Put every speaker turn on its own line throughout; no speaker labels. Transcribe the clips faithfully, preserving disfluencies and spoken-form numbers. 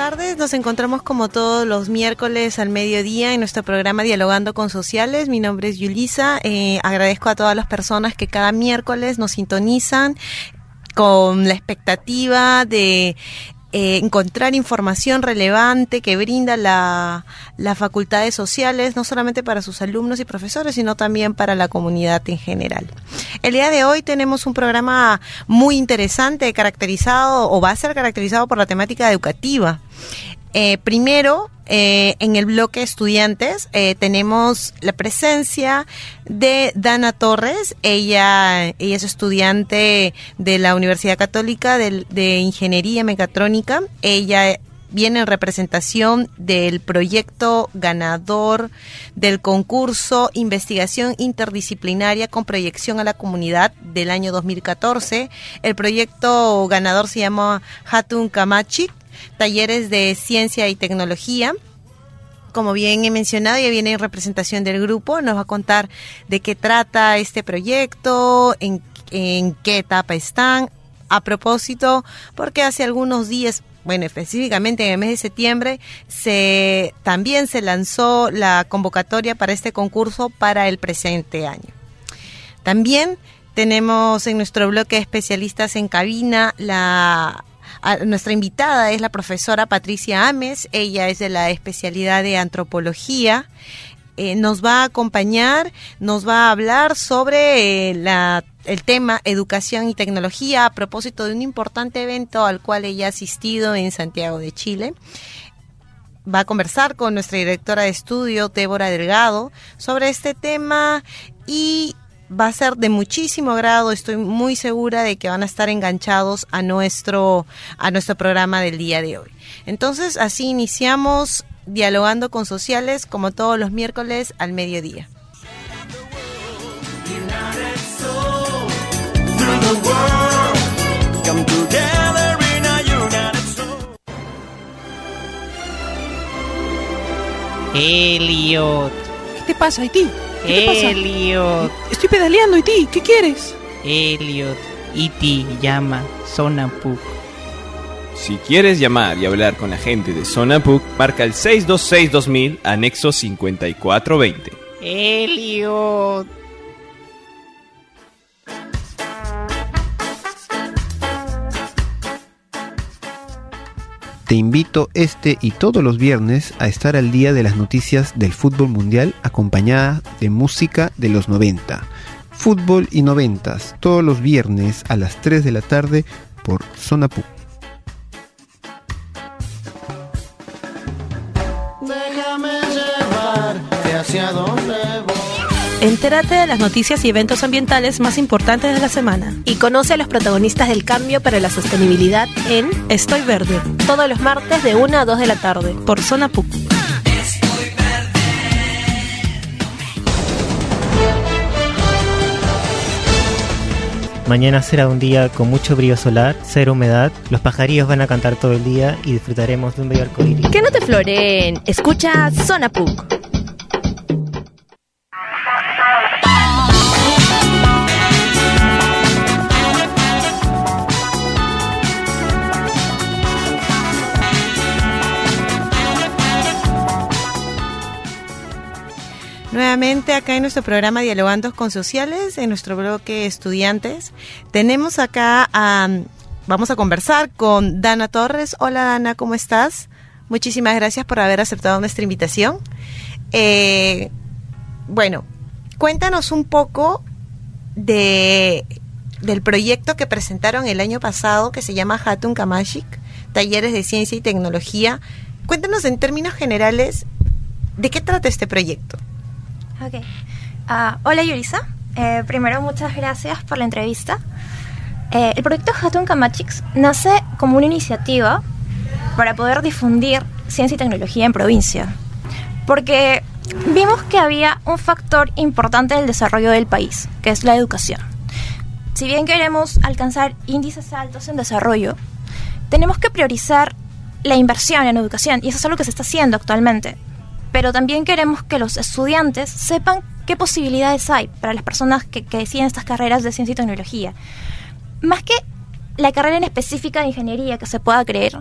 tardes, nos encontramos como todos los miércoles al mediodía en nuestro programa Dialogando con Sociales. Mi nombre es Yulisa, eh, agradezco a todas las personas que cada miércoles nos sintonizan con la expectativa de eh, encontrar información relevante que brinda la, las facultades sociales, no solamente para sus alumnos y profesores, sino también para la comunidad en general. El día de hoy tenemos un programa muy interesante, caracterizado o va a ser caracterizado por la temática educativa. Eh, primero, eh, en el bloque estudiantes, eh, tenemos la presencia de Dana Torres. Ella, ella es estudiante de la Universidad Católica de, de Ingeniería Mecatrónica. Ella viene en representación del proyecto ganador del concurso Investigación Interdisciplinaria con Proyección a la Comunidad del año dos mil catorce. El proyecto ganador se llama Hatun Kamachik, Talleres de Ciencia y Tecnología. Como bien he mencionado, ella viene en representación del grupo, nos va a contar de qué trata este proyecto, en, en qué etapa están. A propósito, porque hace algunos días, bueno, específicamente en el mes de septiembre, se también se lanzó la convocatoria para este concurso para el presente año. También tenemos en nuestro bloque de especialistas en cabina la... A, nuestra invitada es la profesora Patricia Ames. Ella es de la especialidad de antropología. Eh, nos va a acompañar, nos va a hablar sobre eh, la, el tema educación y tecnología a propósito de un importante evento al cual ella ha asistido en Santiago de Chile. Va a conversar con nuestra directora de estudio, Débora Delgado, sobre este tema y va a ser de muchísimo agrado. Estoy muy segura de que van a estar enganchados a nuestro, a nuestro programa del día de hoy. Entonces, así iniciamos Dialogando con Sociales, como todos los miércoles al mediodía.
Elliot.
¿Qué te pasa, Iti? ¿Qué te pasa?
Elliot.
Estoy pedaleando, Iti. ¿Qué quieres?
Elliot. Iti llama Sonapuk.
Si quieres llamar y hablar con la gente de Sonapuk, marca el seis dos seis dos mil, anexo cincuenta y cuatro veinte.
Elliot.
Te invito este y todos los viernes a estar al día de las noticias del fútbol mundial acompañada de música de los noventa. Fútbol y noventas, todos los viernes a las tres de la tarde por Sonapuk.
Déjame llevarte hacia donde voy.
Entérate de las noticias y eventos ambientales más importantes de la semana.
Y conoce a los protagonistas del cambio para la sostenibilidad en
Estoy Verde,
todos los martes de una a dos de la tarde
por Sonapuk.
Mañana será un día con mucho brillo solar, cero humedad, los pajarillos van a cantar todo el día y disfrutaremos de un bello arcoíris.
Que no te floreen, escucha Sonapuk.
Nuevamente acá en nuestro programa Dialogando con Sociales, en nuestro bloque Estudiantes, tenemos acá a, vamos a conversar con Dana Torres. Hola Dana, ¿cómo estás? Muchísimas gracias por haber aceptado nuestra invitación. Eh, bueno, cuéntanos un poco de del proyecto que presentaron el año pasado que se llama Hatun Kamachik, Talleres de Ciencia y Tecnología. Cuéntanos en términos generales de qué trata este proyecto.
Ok. Uh, hola Yulisa. Eh, primero, muchas gracias por la entrevista. Eh, el proyecto Hatun Kamachik nace como una iniciativa para poder difundir ciencia y tecnología en provincia. Porque vimos que había un factor importante del desarrollo del país, que es la educación. Si bien queremos alcanzar índices altos en desarrollo, tenemos que priorizar la inversión en educación, y eso es algo que se está haciendo actualmente. Pero también queremos que los estudiantes sepan qué posibilidades hay para las personas que, que deciden estas carreras de ciencia y tecnología. Más que la carrera en específica de ingeniería que se pueda creer,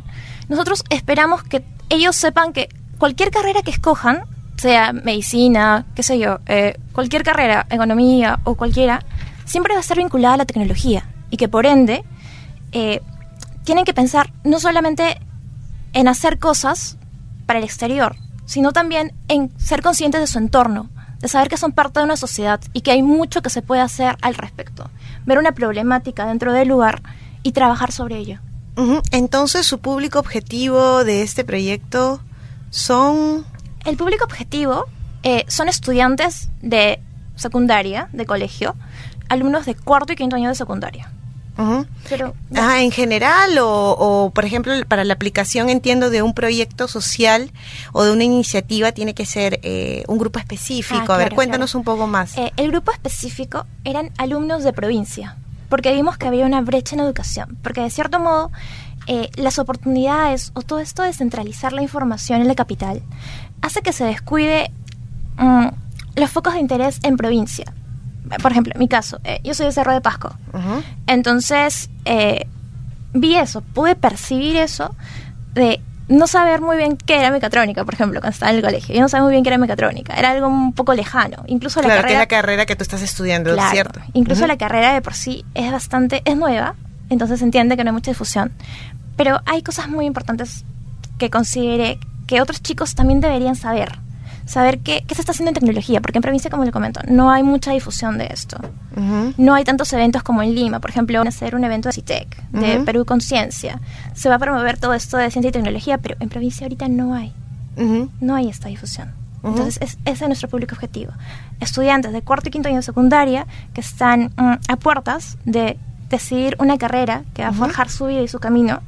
nosotros esperamos que ellos sepan que cualquier carrera que escojan, sea medicina, qué sé yo, eh, cualquier carrera, economía o cualquiera, siempre va a estar vinculada a la tecnología y que por ende eh, tienen que pensar no solamente en hacer cosas para el exterior, sino también en ser conscientes de su entorno, de saber que son parte de una sociedad y que hay mucho que se puede hacer al respecto. Ver una problemática dentro del lugar y trabajar sobre ello.
Uh-huh. Entonces, ¿su público objetivo de este proyecto son...?
El público objetivo eh, son estudiantes de secundaria, de colegio, alumnos de cuarto y quinto año de secundaria.
Uh-huh.
Pero,
ah, ¿en general o, o, por ejemplo, para la aplicación, entiendo, de un proyecto social o de una iniciativa tiene que ser eh, un grupo específico?
Ah,
a
claro,
ver, cuéntanos
claro.
un poco más.
Eh, el grupo específico eran alumnos de provincia, porque vimos que había una brecha en educación, porque de cierto modo eh, las oportunidades o todo esto de centralizar la información en la capital hace que se descuide mmm, los focos de interés en provincia. Por ejemplo, en mi caso, eh, yo soy de Cerro de Pasco. Uh-huh. Entonces, eh, vi eso, pude percibir eso de no saber muy bien qué era mecatrónica, por ejemplo, cuando estaba en el colegio. Yo no sabía muy bien qué era mecatrónica, era algo un poco lejano. Incluso
claro,
la carrera,
que es la carrera que tú estás estudiando,
claro,
¿cierto?
Incluso
uh-huh.
la carrera de por sí es bastante, es nueva, entonces se entiende que no hay mucha difusión. Pero hay cosas muy importantes que consideré que otros chicos también deberían saber. Saber qué, qué se está haciendo en tecnología, porque en provincia, como le comento, no hay mucha difusión de esto. Uh-huh. No hay tantos eventos como en Lima. Por ejemplo, van a hacer un evento de CITEC, de uh-huh. Perú Conciencia. Se va a promover todo esto de ciencia y tecnología, pero en provincia ahorita no hay. Uh-huh. No hay esta difusión. Uh-huh. Entonces, es, ese es nuestro público objetivo. Estudiantes de cuarto y quinto año de secundaria que están um, a puertas de decidir una carrera que va a uh-huh. forjar su vida y su camino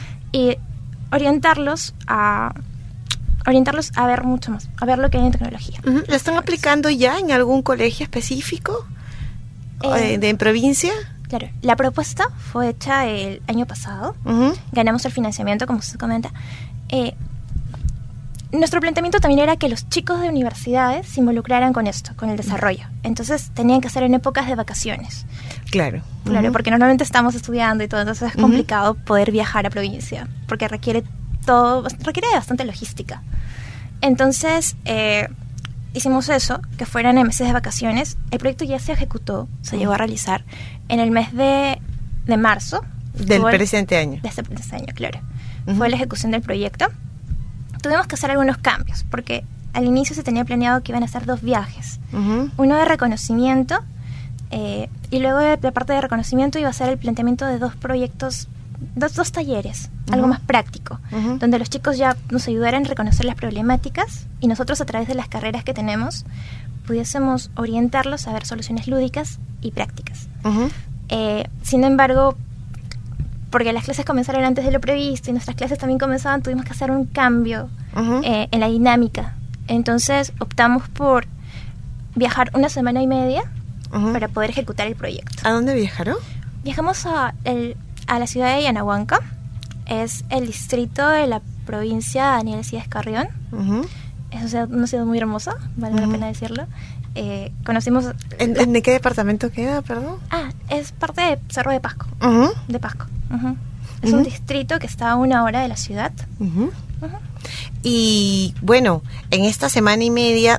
y orientarlos a... orientarlos a ver mucho más, a ver lo que hay en tecnología.
Uh-huh. ¿La están aplicando ya en algún colegio específico eh, de en provincia?
Claro, la propuesta fue hecha el año pasado, uh-huh. ganamos el financiamiento, como usted comenta. Eh, nuestro planteamiento también era que los chicos de universidades se involucraran con esto, con el desarrollo. Entonces tenían que ser en épocas de vacaciones.
Claro.
Claro,
uh-huh.
porque normalmente estamos estudiando y todo, entonces es complicado uh-huh. poder viajar a provincia, porque requiere todo, requiere bastante logística. Entonces, eh, hicimos eso, que fueran en meses de vacaciones. El proyecto ya se ejecutó, se uh-huh. llegó a realizar en el mes de, de marzo.
Del presente año.
De este presente año, claro. Uh-huh. Fue la ejecución del proyecto. Tuvimos que hacer algunos cambios, porque al inicio se tenía planeado que iban a ser dos viajes. Uh-huh. Uno de reconocimiento, eh, y luego de la parte de reconocimiento iba a ser el planteamiento de dos proyectos, dos, dos talleres, uh-huh. algo más práctico, uh-huh. donde los chicos ya nos ayudaran a reconocer las problemáticas y nosotros a través de las carreras que tenemos pudiésemos orientarlos a ver soluciones lúdicas y prácticas. Uh-huh. Eh, sin embargo, porque las clases comenzaron antes de lo previsto y nuestras clases también comenzaban, tuvimos que hacer un cambio uh-huh. eh, en la dinámica. Entonces optamos por viajar una semana y media uh-huh. para poder ejecutar el proyecto.
¿A dónde viajaron?
Viajamos a, el, a la ciudad de Yanahuanca, es el distrito de la provincia de Daniel Alcides Carrión. Uh-huh. Es o sea, una ciudad muy hermosa, vale uh-huh. la pena decirlo. Eh, conocimos...
¿En, ¿En de qué departamento queda, perdón?
Ah, es parte de Cerro de Pasco.
Uh-huh.
De Pasco. Uh-huh. Es
uh-huh.
un distrito que está a una hora de la ciudad.
Uh-huh. Uh-huh. Y bueno, en esta semana y media,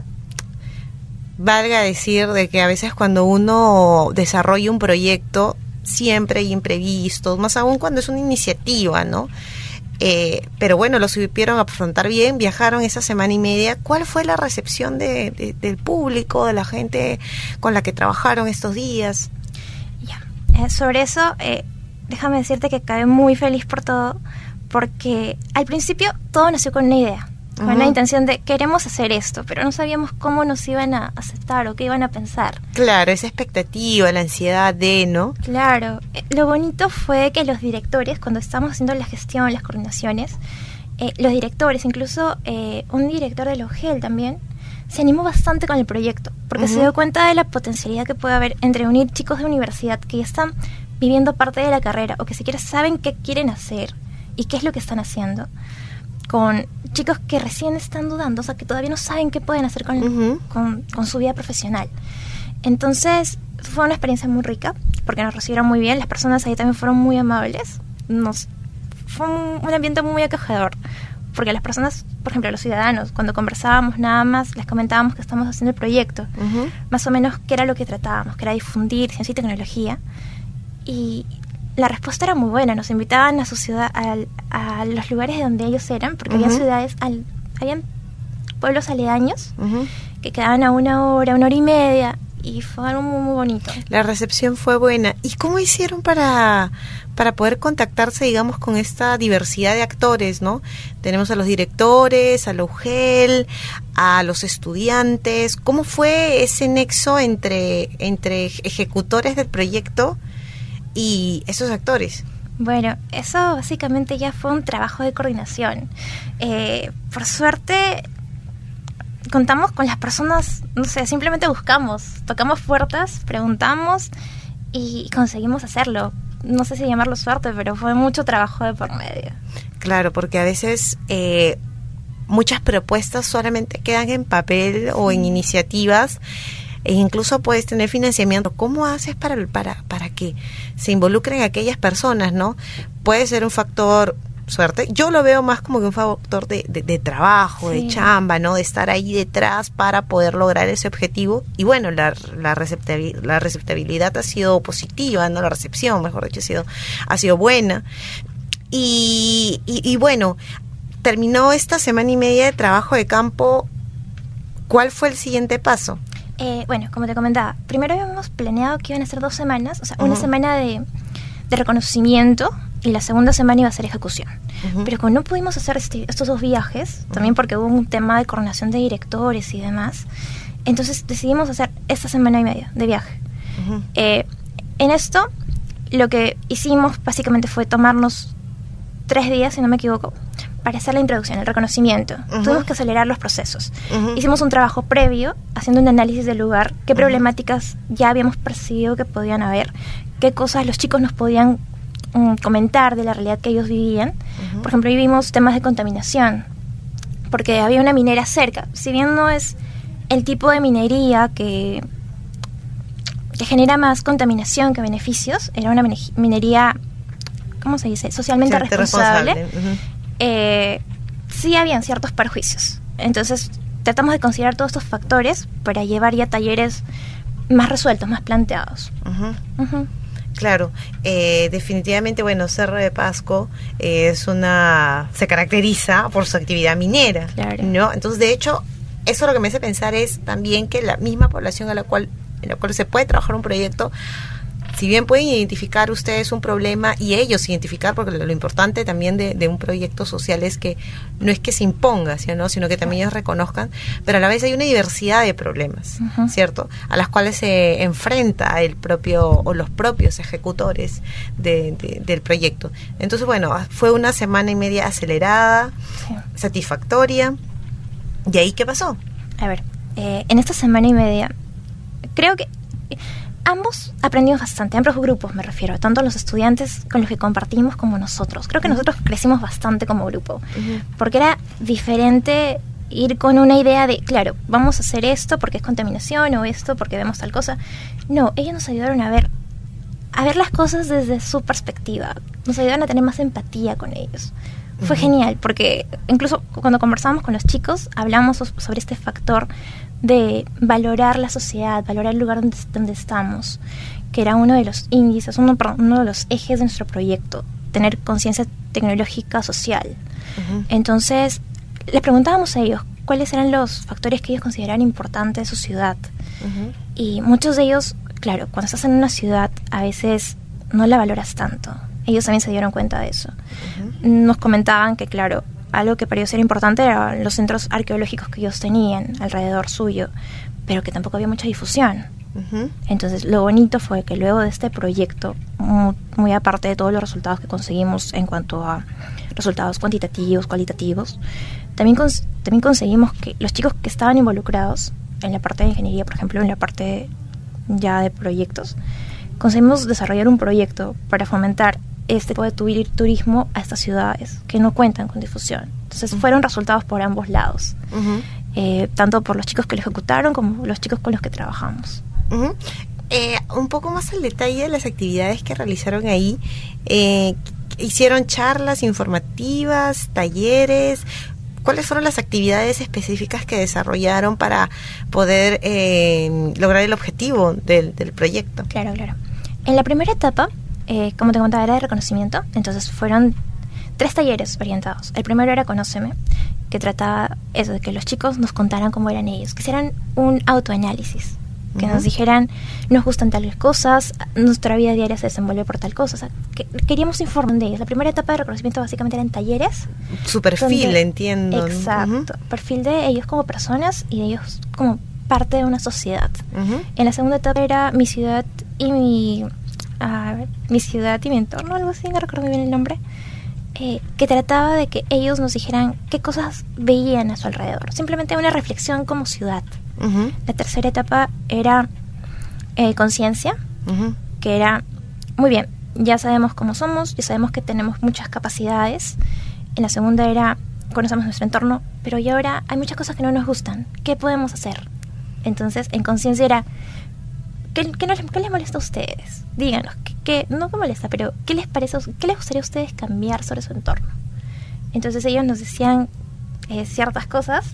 valga decir de que a veces cuando uno desarrolla un proyecto, siempre hay imprevistos, más aún cuando es una iniciativa, ¿no? Eh, pero bueno, lo supieron afrontar bien, viajaron esa semana y media. ¿Cuál fue la recepción de, de, del público, de la gente con la que trabajaron estos días?
Ya, eh, sobre eso, eh, déjame decirte que quedé muy feliz por todo, porque al principio todo nació con una idea, con uh-huh. la intención de queremos hacer esto, pero no sabíamos cómo nos iban a aceptar o qué iban a pensar.
Claro, esa expectativa, la ansiedad de, ¿no?
Claro, eh, lo bonito fue que los directores, cuando estábamos haciendo la gestión, las coordinaciones, eh, los directores, incluso eh, un director del O G E L también, se animó bastante con el proyecto, porque uh-huh. se dio cuenta de la potencialidad que puede haber entre unir chicos de universidad que ya están viviendo parte de la carrera o que siquiera saben qué quieren hacer y qué es lo que están haciendo, con chicos que recién están dudando, o sea, que todavía no saben qué pueden hacer con, uh-huh. con, con su vida profesional. Entonces, fue una experiencia muy rica, porque nos recibieron muy bien, las personas ahí también fueron muy amables, nos fue un, un ambiente muy acogedor, porque las personas, por ejemplo, los ciudadanos, cuando conversábamos nada más, les comentábamos que estamos haciendo el proyecto, uh-huh. más o menos qué era lo que tratábamos, que era difundir ciencia y tecnología, y la respuesta era muy buena. Nos invitaban a su ciudad, a, a los lugares de donde ellos eran, porque uh-huh. había ciudades, al, habían pueblos aledaños uh-huh. que quedaban a una hora, una hora y media, y fue algo muy, muy bonito.
La recepción fue buena. ¿Y cómo hicieron para, para poder contactarse, digamos, con esta diversidad de actores, ¿no? Tenemos a los directores, a la U G E L, a los estudiantes. ¿Cómo fue ese nexo entre, entre ejecutores del proyecto y esos actores?
Bueno, eso básicamente ya fue un trabajo de coordinación. Eh, por suerte, contamos con las personas, no sé, simplemente buscamos, tocamos puertas, preguntamos y conseguimos hacerlo. No sé si llamarlo suerte, pero fue mucho trabajo de por medio.
Claro, porque a veces eh, muchas propuestas solamente quedan en papel o en iniciativas, e incluso puedes tener financiamiento. ¿Cómo haces para, para, para que se involucren aquellas personas, no? Puede ser un factor suerte. Yo lo veo más como que un factor de, de, de trabajo, sí. de chamba, ¿no? De estar ahí detrás para poder lograr ese objetivo. Y bueno, la, la, receptabil, la receptabilidad ha sido positiva, ¿no? La recepción, mejor dicho, ha sido, ha sido buena. Y, y, y bueno, terminó esta semana y media de trabajo de campo. ¿Cuál fue el siguiente paso?
Eh, bueno, como te comentaba, primero habíamos planeado que iban a ser dos semanas, o sea, uh-huh. una semana de, de reconocimiento y la segunda semana iba a ser ejecución. Uh-huh. Pero como no pudimos hacer este, estos dos viajes, uh-huh. también porque hubo un tema de coordinación de directores y demás, entonces decidimos hacer esta semana y media de viaje. Uh-huh. Eh, en esto, lo que hicimos básicamente fue tomarnos tres días, si no me equivoco, para hacer la introducción, el reconocimiento. Uh-huh. Tuvimos que acelerar los procesos. Uh-huh. Hicimos un trabajo previo, haciendo un análisis del lugar, qué uh-huh. problemáticas ya habíamos percibido que podían haber, qué cosas los chicos nos podían um, comentar de la realidad que ellos vivían. Uh-huh. Por ejemplo, vivimos temas de contaminación, porque había una minera cerca. Si bien no es el tipo de minería que, que genera más contaminación que beneficios, era una minería, ¿cómo se dice?, socialmente Cierto, responsable. responsable. Uh-huh. Eh, sí habían ciertos perjuicios. Entonces tratamos de considerar todos estos factores para llevar ya talleres más resueltos, más planteados.
Uh-huh. Uh-huh. Claro, eh, definitivamente, bueno, Cerro de Pasco eh, es una se caracteriza por su actividad minera, claro. ¿no? Entonces, de hecho, eso lo que me hace pensar es también que la misma población a la cual en la cual se puede trabajar un proyecto, si bien pueden identificar ustedes un problema y ellos identificar, porque lo, lo importante también de, de un proyecto social es que no es que se imponga, ¿no? Sino que también ellos reconozcan, pero a la vez hay una diversidad de problemas, uh-huh. ¿cierto? A las cuales se enfrenta el propio o los propios ejecutores de, de, del proyecto. Entonces, bueno, fue una semana y media acelerada, sí. satisfactoria. ¿Y ahí qué pasó?
A ver, eh, en esta semana y media, creo que ambos aprendimos bastante, ambos grupos me refiero, tanto los estudiantes con los que compartimos como nosotros. Creo que uh-huh. nosotros crecimos bastante como grupo, uh-huh. porque era diferente ir con una idea de, claro, vamos a hacer esto porque es contaminación o esto porque vemos tal cosa. No, ellos nos ayudaron a ver, a ver las cosas desde su perspectiva, nos ayudaron a tener más empatía con ellos. Fue uh-huh. genial, porque incluso cuando conversábamos con los chicos, hablamos sobre este factor de valorar la sociedad, valorar el lugar donde, donde estamos, que era uno de los índices, uno, uno de los ejes de nuestro proyecto, tener conciencia tecnológica social. Uh-huh. Entonces, les preguntábamos a ellos cuáles eran los factores que ellos consideraban importantes de su ciudad. Uh-huh. Y muchos de ellos, claro, cuando estás en una ciudad, a veces no la valoras tanto. Ellos también se dieron cuenta de eso. Uh-huh. Nos comentaban que, claro, algo que para ellos era importante eran los centros arqueológicos que ellos tenían alrededor suyo, pero que tampoco había mucha difusión. Uh-huh. Entonces, lo bonito fue que luego de este proyecto, muy, muy aparte de todos los resultados que conseguimos en cuanto a resultados cuantitativos, cualitativos, también, cons- también conseguimos que los chicos que estaban involucrados en la parte de ingeniería, por ejemplo, en la parte ya de proyectos, conseguimos desarrollar un proyecto para fomentar este tipo de tu- turismo a estas ciudades que no cuentan con difusión. Entonces uh-huh. fueron resultados por ambos lados, uh-huh. eh, tanto por los chicos que lo ejecutaron como los chicos con los que trabajamos.
Uh-huh. Eh, un poco más al detalle de las actividades que realizaron ahí, eh, ¿Hicieron charlas informativas, talleres? ¿Cuáles fueron las actividades específicas que desarrollaron para poder eh, lograr el objetivo del, del proyecto?
Claro, claro. En la primera etapa, eh, como te contaba, era de reconocimiento. Entonces fueron tres talleres orientados. El primero era Conóceme, que trataba eso, de que los chicos nos contaran cómo eran ellos, que hicieran un autoanálisis, que uh-huh. nos dijeran, nos gustan tales cosas, nuestra vida diaria se desenvuelve por tal cosa. O sea, que queríamos informar de ellos. La primera etapa de reconocimiento básicamente eran talleres.
Su perfil, donde, entiendo.
Exacto. Uh-huh. Perfil de ellos como personas y de ellos como parte de una sociedad. Uh-huh. En la segunda etapa era mi ciudad y mi... Uh, mi ciudad y mi entorno, algo así, no recuerdo bien el nombre. Eh, que trataba de que ellos nos dijeran qué cosas veían a su alrededor. Simplemente una reflexión como ciudad. Uh-huh. La tercera etapa era eh, conciencia, uh-huh. que era, muy bien, ya sabemos cómo somos, ya sabemos que tenemos muchas capacidades. En la segunda era, conocemos nuestro entorno, pero y ahora hay muchas cosas que no nos gustan. ¿Qué podemos hacer? Entonces, en conciencia era, ¿qué, qué, no, ¿qué les molesta a ustedes? Díganos, ¿qué, qué, no me molesta, pero ¿qué les parece, qué les gustaría a ustedes cambiar sobre su entorno? Entonces ellos nos decían eh, ciertas cosas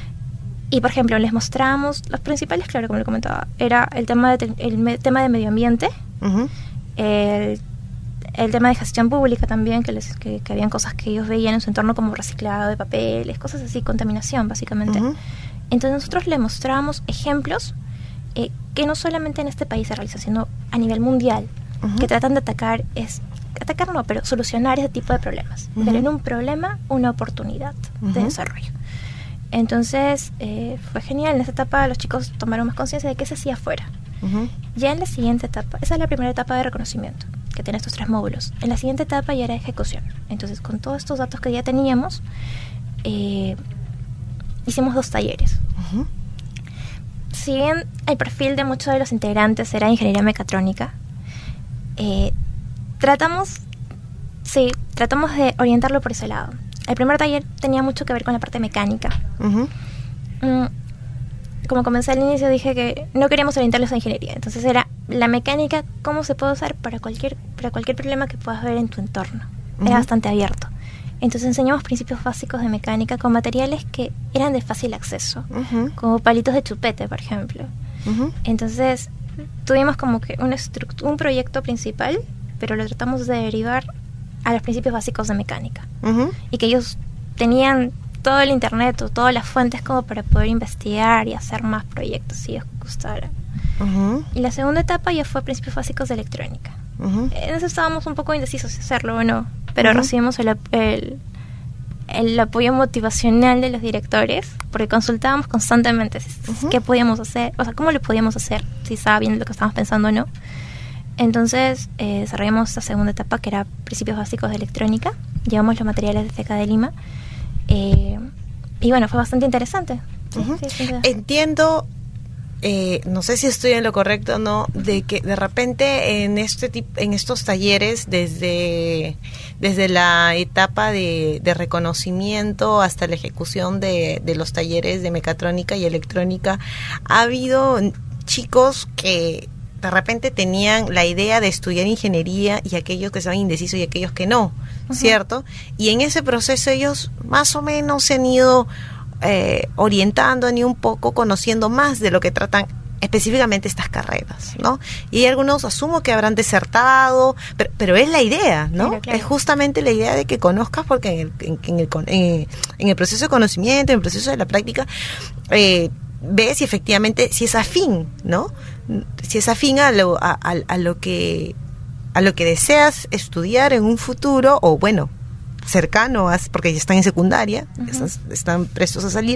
y, por ejemplo, les mostrábamos los principales, claro, como le comentaba, era el tema de, el me, tema de medio ambiente, uh-huh. el, el tema de gestión pública también, que, les, que, que habían cosas que ellos veían en su entorno como reciclado de papeles, cosas así, contaminación, básicamente. Uh-huh. Entonces nosotros les mostrábamos ejemplos Eh, que no solamente en este país se realiza, sino a nivel mundial, uh-huh. que tratan de atacar, es atacar no, pero solucionar ese tipo de problemas. Uh-huh. Pero en un problema, una oportunidad uh-huh. de desarrollo. Entonces, eh, fue genial. En esta etapa los chicos tomaron más conciencia de qué se hacía afuera. Uh-huh. Ya en la siguiente etapa, esa es la primera etapa de reconocimiento, que tiene estos tres módulos. En la siguiente etapa ya era ejecución. Entonces, con todos estos datos que ya teníamos, eh, hicimos dos talleres. Uh-huh. Si bien el perfil de muchos de los integrantes era ingeniería mecatrónica, eh, tratamos, sí, tratamos de orientarlo por ese lado. El primer taller tenía mucho que ver con la parte mecánica. Uh-huh. Mm, como comencé al inicio, dije que no queríamos orientarlos a ingeniería. Entonces era la mecánica, cómo se puede usar para cualquier, para cualquier problema que puedas ver en tu entorno. Uh-huh. Era bastante abierto. Entonces enseñamos principios básicos de mecánica con materiales que eran de fácil acceso, uh-huh. como palitos de chupete, por ejemplo. Uh-huh. Entonces tuvimos como que un, estruct- un proyecto principal, pero lo tratamos de derivar a los principios básicos de mecánica. Uh-huh. Y que ellos tenían todo el internet o todas las fuentes como para poder investigar y hacer más proyectos si les gustara. Uh-huh. Y la segunda etapa ya fue principios básicos de electrónica. Uh-huh. En eso estábamos un poco indecisos si hacerlo o no, pero uh-huh. recibimos el, el, el apoyo motivacional de los directores, porque consultábamos constantemente uh-huh. qué podíamos hacer, o sea, cómo lo podíamos hacer, si estaba bien lo que estábamos pensando o no. Entonces eh, desarrollamos esta segunda etapa, que era principios básicos de electrónica. Llevamos los materiales de C E C A de Lima, eh, y bueno, fue bastante interesante.
Uh-huh. Sí, sí, sí. Entiendo. Eh, no sé si estoy en lo correcto o no, de que de repente en este tipo, en estos talleres, desde, desde la etapa de, de reconocimiento hasta la ejecución de, de los talleres de mecatrónica y electrónica, ha habido chicos que de repente tenían la idea de estudiar ingeniería y aquellos que estaban indecisos y aquellos que no, uh-huh. ¿cierto? Y en ese proceso ellos más o menos se han ido Eh, orientando ni un poco, conociendo más de lo que tratan específicamente estas carreras, ¿no? Y algunos asumo que habrán desertado, pero, pero es la idea, ¿no? Claro, claro. Es justamente la idea de que conozcas, porque en el, en, en el, en, en el proceso de conocimiento, en el proceso de la práctica, eh, ves si efectivamente, si es afín, ¿no? Si es afín a lo, a, a, a lo que a lo que deseas estudiar en un futuro, o bueno, cercano, a, porque ya están en secundaria, uh-huh. están, están prestos a salir,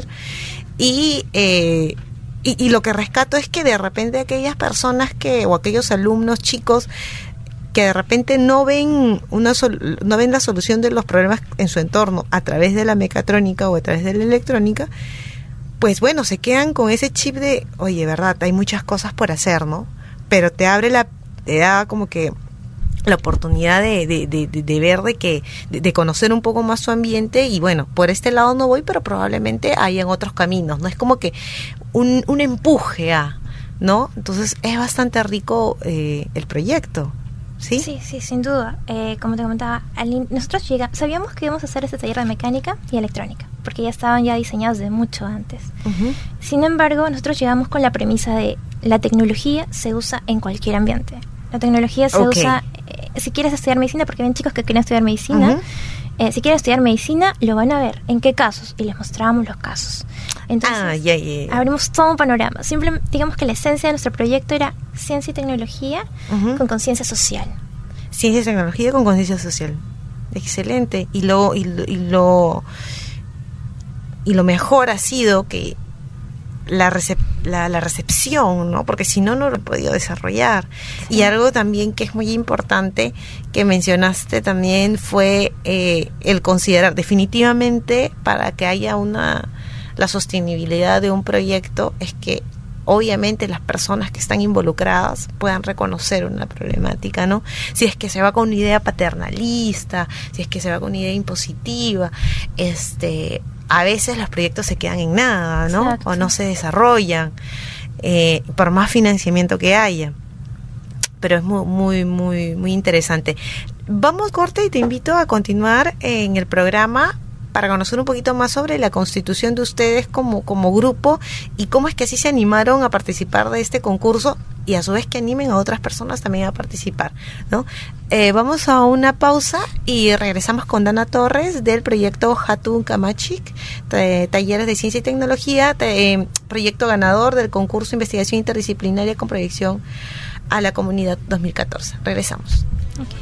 y, eh, y y lo que rescato es que de repente aquellas personas que, o aquellos alumnos chicos que de repente no ven una sol, no ven la solución de los problemas en su entorno a través de la mecatrónica o a través de la electrónica, pues bueno, se quedan con ese chip de, oye, verdad, hay muchas cosas por hacer, ¿no? Pero te abre la, te da como que la oportunidad de, de, de, de ver, de que de, de conocer un poco más su ambiente, y bueno, por este lado no voy, pero probablemente hayan otros caminos, ¿no? Es como que un, un empuje a, ¿no? Entonces es bastante rico eh, el proyecto. ¿sí?
Sí, sí, sin duda. Eh, como te comentaba, al in- nosotros llega, sabíamos que íbamos a hacer este taller de mecánica y electrónica, porque ya estaban ya diseñados de mucho antes.
Uh-huh.
Sin embargo, nosotros llegamos con la premisa de la tecnología se usa en cualquier ambiente. La tecnología se
Okay.
usa, eh, si quieres estudiar medicina, porque ven chicos que quieren estudiar medicina,
Uh-huh.
eh, si quieren estudiar medicina, lo van a ver. ¿En qué casos? Y les mostrábamos los casos. Entonces,
Ah, ya, ya, ya.
abrimos todo un panorama. Simplemente, digamos que la esencia de nuestro proyecto era ciencia y tecnología
Ujú.
con conciencia social.
Ciencia y tecnología con conciencia social. Excelente. Y lo, y lo, y lo y lo mejor ha sido que la, recep- la, la recepción, ¿no? Porque si no, no lo he podido desarrollar. Y algo también que es muy importante que mencionaste también fue eh, el considerar definitivamente para que haya una la sostenibilidad de un proyecto es que obviamente las personas que están involucradas puedan reconocer una problemática, ¿no? Si es que se va con una idea paternalista, si es que se va con una idea impositiva, este, a veces los proyectos se quedan en nada, ¿no?
Exacto.
O no se desarrollan, eh, por más financiamiento que haya. Pero es muy, muy, muy, muy interesante. Vamos corte y te invito a continuar en el programa para conocer un poquito más sobre la constitución de ustedes como, como grupo y cómo es que así se animaron a participar de este concurso y a su vez que animen a otras personas también a participar, ¿no? Eh, vamos a una pausa y regresamos con Dana Torres del proyecto Hatun Kamachic, t- Talleres de Ciencia y Tecnología, t- eh, proyecto ganador del concurso de investigación interdisciplinaria con proyección a la comunidad dos mil catorce. Regresamos.
Okay.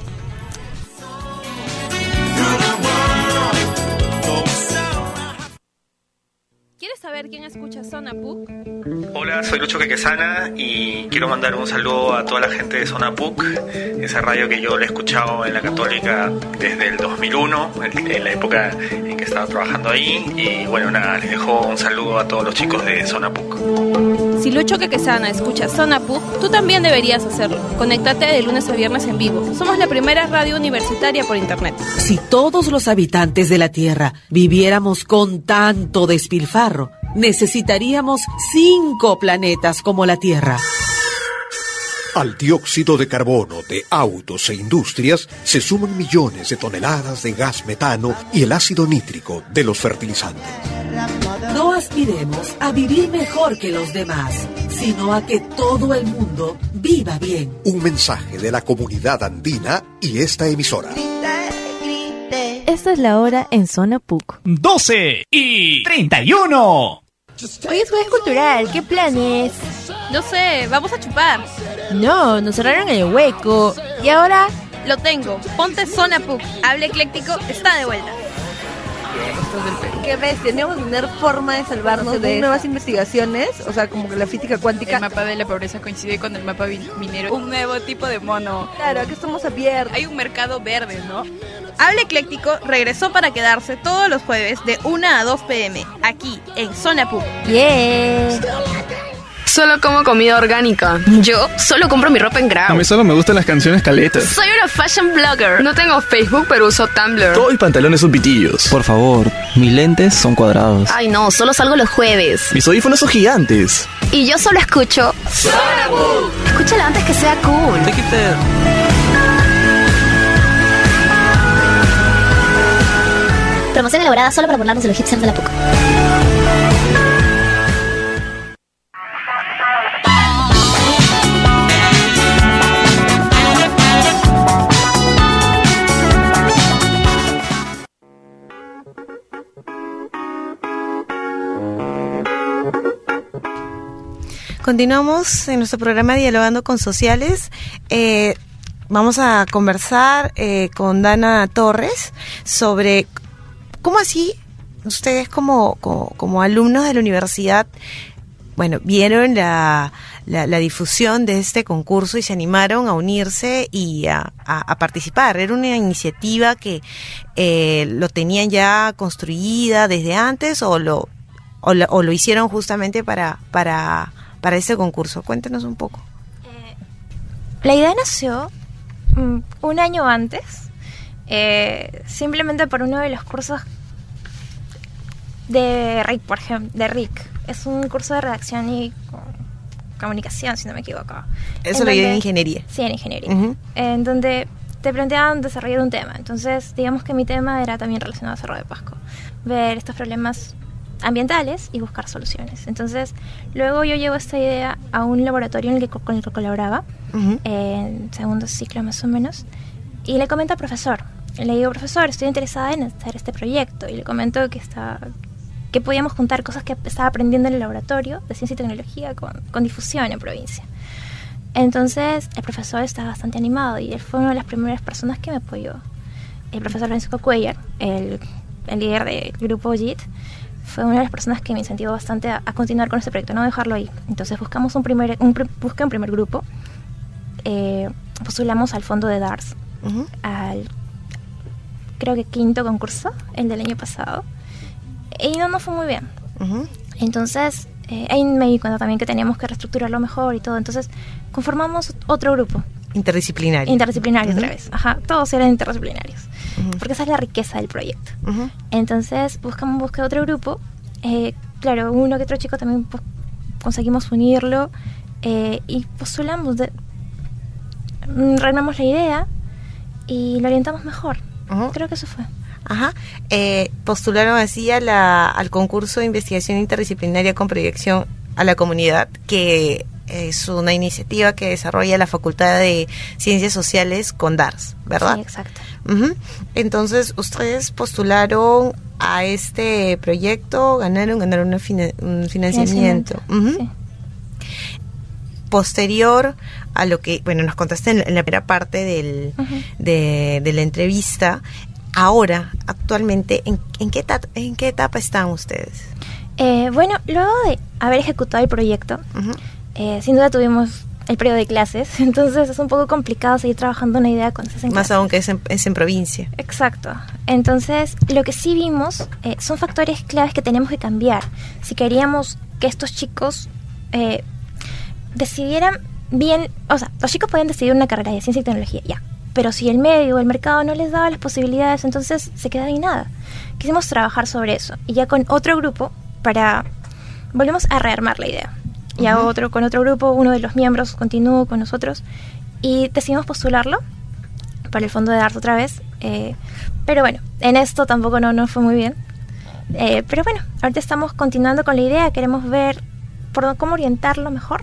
¿Quieres saber quién escucha Zona P U C?
Hola, soy Lucho Quequesana y quiero mandar un saludo a toda la gente de Zona P U C, esa radio que yo le he escuchado en la Católica desde el dos mil uno, en, en la época en que estaba trabajando ahí. Y bueno, nada, les dejo un saludo a todos los chicos de Zona P U C.
Si Lucho Quequesana escucha Zona P U C, tú también deberías hacerlo. Conéctate de lunes a viernes en vivo. Somos la primera radio universitaria por internet.
Si todos los habitantes de la Tierra viviéramos con tanto despilfarro, necesitaríamos cinco planetas como la Tierra.
Al dióxido de carbono de autos e industrias se suman millones de toneladas de gas metano y el ácido nítrico de los fertilizantes.
No aspiremos a vivir mejor que los demás, sino a que todo el mundo viva bien.
Un mensaje de la comunidad andina y esta emisora.
Esta es la hora en Zona P U C.
doce y treinta y uno.
Hoy es jueves cultural, ¿qué planes?
No sé, vamos a chupar.
No, nos cerraron el hueco. ¿Y ahora?
Lo tengo. Ponte Zona P U C. Hable ecléctico está de vuelta.
¿Qué ves? Teníamos que tener forma de salvarnos
Según
de
nuevas investigaciones, o sea, como que la física cuántica.
El mapa de la pobreza coincide con el mapa minero.
Un nuevo tipo de mono.
Claro, aquí estamos abiertos.
Hay un mercado verde, ¿no?
Hable Ecléctico regresó para quedarse todos los jueves de una a dos pm, aquí en Zona P U C.
Yeah.
Solo como comida orgánica. Yo solo compro mi ropa en Grau.
A mí solo me gustan las canciones caletas.
Soy una fashion blogger. No tengo Facebook, pero uso Tumblr.
Todo y pantalones son pitillos.
Por favor, mis lentes son cuadrados.
Ay no, solo salgo los jueves.
Mis audífonos son gigantes.
Y yo solo escucho Zona P U C. Escúchala antes que sea cool.
Take it there.
Promoción elaborada solo para burlarnos de los hipsters de la P U C.
Continuamos en nuestro programa Dialogando con Sociales. Eh, vamos a conversar eh, con Dana Torres sobre cómo así ustedes como, como, como alumnos de la universidad, bueno, vieron la, la, la difusión de este concurso y se animaron a unirse y a, a, a participar. Era una iniciativa que eh, lo tenían ya construida desde antes o lo, o lo, o lo hicieron justamente para... para para este concurso. Cuéntenos un poco.
Eh, la idea nació um, un año antes, eh, simplemente por uno de los cursos de Rick, por ejemplo, de Rick. Es un curso de redacción y comunicación, si no me equivoco.
Eso lo dio en ingeniería.
Sí, en ingeniería.
Uh-huh.
En donde te planteaban desarrollar un tema. Entonces, digamos que mi tema era también relacionado a Cerro de Pasco. Ver estos problemas ambientales y buscar soluciones. Entonces, luego yo llevo esta idea a un laboratorio en el que, con el que colaboraba, uh-huh. en segundo ciclo más o menos, y le comento al profesor. Le digo, profesor, estoy interesada en hacer este proyecto. Y le comento que está, que podíamos juntar cosas que estaba aprendiendo en el laboratorio de ciencia y tecnología con, con difusión en provincia. Entonces, el profesor estaba bastante animado y él fue una de las primeras personas que me apoyó. El profesor Francisco Cuellar, el, el líder del grupo J I T, fue una de las personas que me incentivó bastante a, a continuar con este proyecto, no dejarlo ahí. Entonces, buscamos un primer, un, busqué un primer grupo, eh, postulamos al fondo de D A R S, uh-huh. al creo que quinto concurso, el del año pasado, y no nos fue muy bien. Uh-huh. Entonces, eh, ahí me di cuenta también que teníamos que reestructurarlo mejor y todo. Entonces, conformamos otro grupo.
Interdisciplinario.
Interdisciplinario
uh-huh.
otra vez. Ajá, todos eran interdisciplinarios. Uh-huh. Porque esa es la riqueza del proyecto. Uh-huh. Entonces, buscamos busqué otro grupo. Eh, claro, uno que otro chico también pues, conseguimos unirlo eh, y postulamos. De, rearmamos la idea y lo orientamos mejor. Uh-huh. Creo que eso fue.
Ajá. Eh, postularon así a la, al concurso de investigación interdisciplinaria con proyección a la comunidad, que es una iniciativa que desarrolla la Facultad de Ciencias Sociales con D A R S, ¿verdad?
Sí, exacto.
Uh-huh. Entonces, ustedes postularon a este proyecto, ganaron, ganaron una fina, un financiamiento. Uh-huh. Sí. Posterior a lo que, bueno, nos contaste en la, en la primera parte del, uh-huh. de, de la entrevista. Ahora, actualmente, ¿en, en, qué, etapa, ¿en qué etapa están ustedes?
Eh, bueno, luego de haber ejecutado el proyecto, uh-huh. eh, sin duda tuvimos el periodo de clases, entonces es un poco complicado seguir trabajando una idea cuando estás en
Más
clases.
aún que es en, es en provincia.
Exacto. Entonces, lo que sí vimos eh, son factores claves que tenemos que cambiar. Si queríamos que estos chicos eh, decidieran bien, o sea, los chicos pueden decidir una carrera de ciencia y tecnología, ya. Pero si el medio o el mercado no les daba las posibilidades, entonces se quedaba en nada. Quisimos trabajar sobre eso. Y ya con otro grupo, para volvemos a rearmar la idea. Y a otro, con otro grupo, uno de los miembros continuó con nosotros y decidimos postularlo para el fondo de D A R S otra vez. Eh, pero bueno, en esto tampoco no nos fue muy bien. Eh, pero bueno, ahorita estamos continuando con la idea, queremos ver por cómo orientarlo mejor.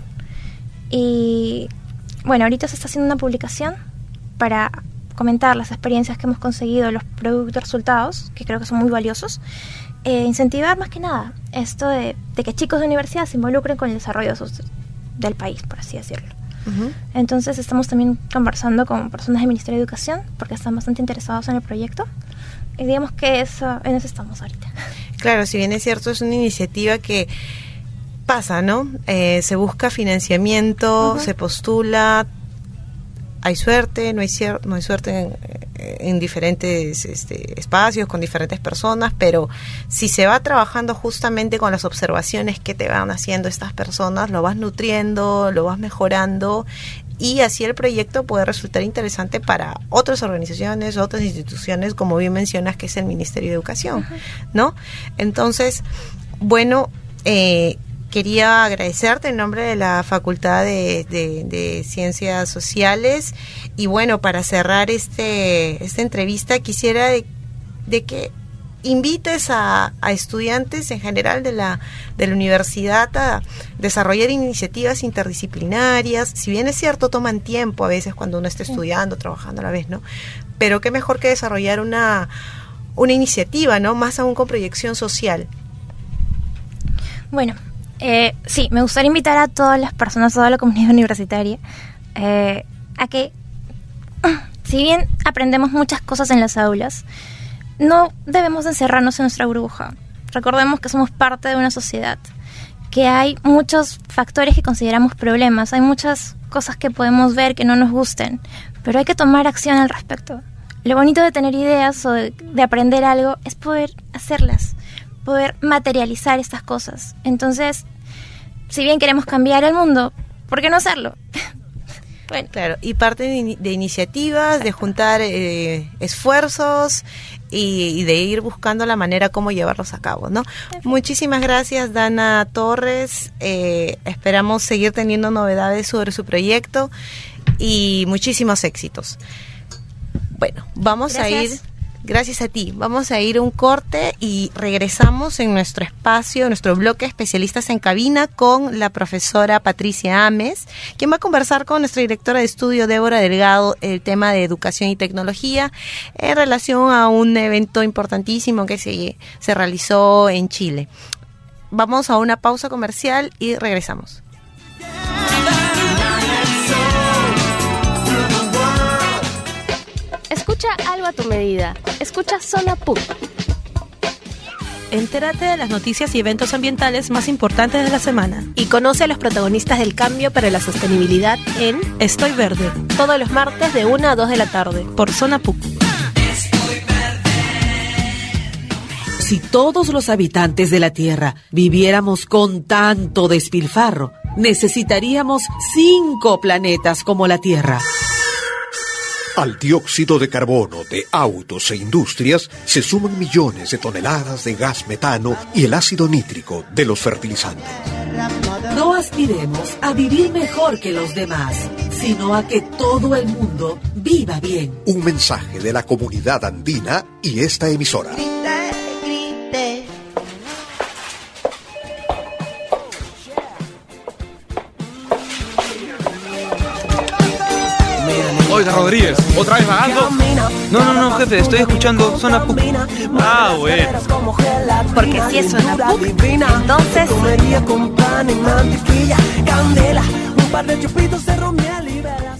Y bueno, ahorita se está haciendo una publicación para comentar las experiencias que hemos conseguido, los productos resultados, que creo que son muy valiosos. Eh, incentivar más que nada esto de, de que chicos de universidad se involucren con el desarrollo de sus, del país, por así decirlo. Uh-huh. Entonces estamos también conversando con personas del Ministerio de Educación porque están bastante interesados en el proyecto y digamos que eso, en eso estamos ahorita.
Claro, si bien es cierto, es una iniciativa que pasa, ¿no? Eh, se busca financiamiento, uh-huh. se postula, hay suerte, no hay, cier- no hay suerte en, en diferentes este, espacios, con diferentes personas, pero si se va trabajando justamente con las observaciones que te van haciendo estas personas, lo vas nutriendo, lo vas mejorando y así el proyecto puede resultar interesante para otras organizaciones, otras instituciones, como bien mencionas que es el Ministerio de Educación, uh-huh. ¿no? Entonces, bueno, eh, quería agradecerte en nombre de la Facultad de, de, de Ciencias Sociales y bueno, para cerrar este esta entrevista quisiera de, de que invites a, a estudiantes en general de la, de la universidad a desarrollar iniciativas interdisciplinarias. Si bien es cierto, toman tiempo a veces cuando uno está estudiando, trabajando a la vez, ¿no? Pero qué mejor que desarrollar una, una iniciativa, ¿no? Más aún con proyección social.
Bueno, Eh, sí, me gustaría invitar a todas las personas, a toda la comunidad universitaria, eh, a que, si bien aprendemos muchas cosas en las aulas, no debemos encerrarnos en nuestra burbuja. Recordemos que somos parte de una sociedad, que hay muchos factores que consideramos problemas, hay muchas cosas que podemos ver que no nos gusten, pero hay que tomar acción al respecto. Lo bonito de tener ideas o de, de aprender algo es poder hacerlas, poder materializar estas cosas. Entonces, si bien queremos cambiar el mundo, ¿por qué no hacerlo?
Bueno, claro, y parte de, de iniciativas, de juntar eh, esfuerzos y, y de ir buscando la manera cómo llevarlos a cabo, ¿no? Muchísimas gracias, Dana Torres. Eh, esperamos seguir teniendo novedades sobre su proyecto y muchísimos éxitos. Bueno, vamos
Gracias.
a ir... Gracias a ti. Vamos a ir a un corte y regresamos en nuestro espacio, nuestro bloque Especialistas en Cabina con la profesora Patricia Ames, quien va a conversar con nuestra directora de estudio, Débora Delgado, el tema de educación y tecnología en relación a un evento importantísimo que se, se realizó en Chile. Vamos a una pausa comercial y regresamos.
Escucha algo a tu medida. Escucha Zona P U C.
Entérate de las noticias y eventos ambientales más importantes de la semana.
Y conoce a los protagonistas del cambio para la sostenibilidad en
Estoy Verde,
todos los martes de una a dos de la tarde.
por Zona P U C.
Si todos los habitantes de la Tierra viviéramos con tanto despilfarro, necesitaríamos cinco planetas como la Tierra.
Al dióxido de carbono de autos e industrias se suman millones de toneladas de gas metano y el ácido nítrico de los fertilizantes.
No aspiremos a vivir mejor que los demás, sino a que todo el mundo viva bien.
Un mensaje de la comunidad andina y esta emisora.
Oiga, Rodríguez, ¿otra vez vagando?
No, no, no, jefe, estoy escuchando Zona P U C.
Ah, bueno.
Porque si es Zona P U C, entonces...
Comería con pan y mantequilla, candela, un par de chupitos de romiel y velas.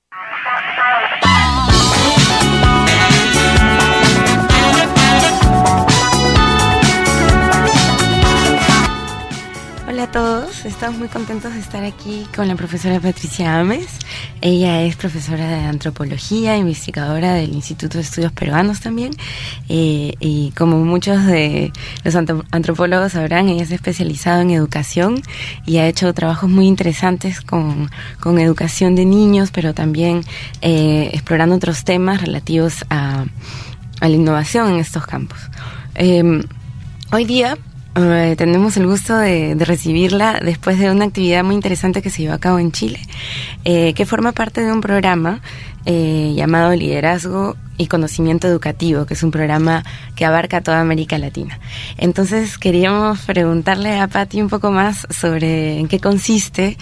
Hola a todos, estamos muy contentos de estar aquí con la profesora Patricia Ames. Ella es profesora de antropología, investigadora del Instituto de Estudios Peruanos también, eh, y como muchos de los antropólogos sabrán, ella se ha especializado en educación y ha hecho trabajos muy interesantes con, con educación de niños, pero también eh, explorando otros temas relativos a, a la innovación en estos campos. Eh, hoy día Uh, tenemos el gusto de, de recibirla después de una actividad muy interesante que se llevó a cabo en Chile, eh, que forma parte de un programa eh, llamado Liderazgo y Conocimiento Educativo, que es un programa que abarca toda América Latina. Entonces queríamos preguntarle a Pati un poco más sobre en qué consiste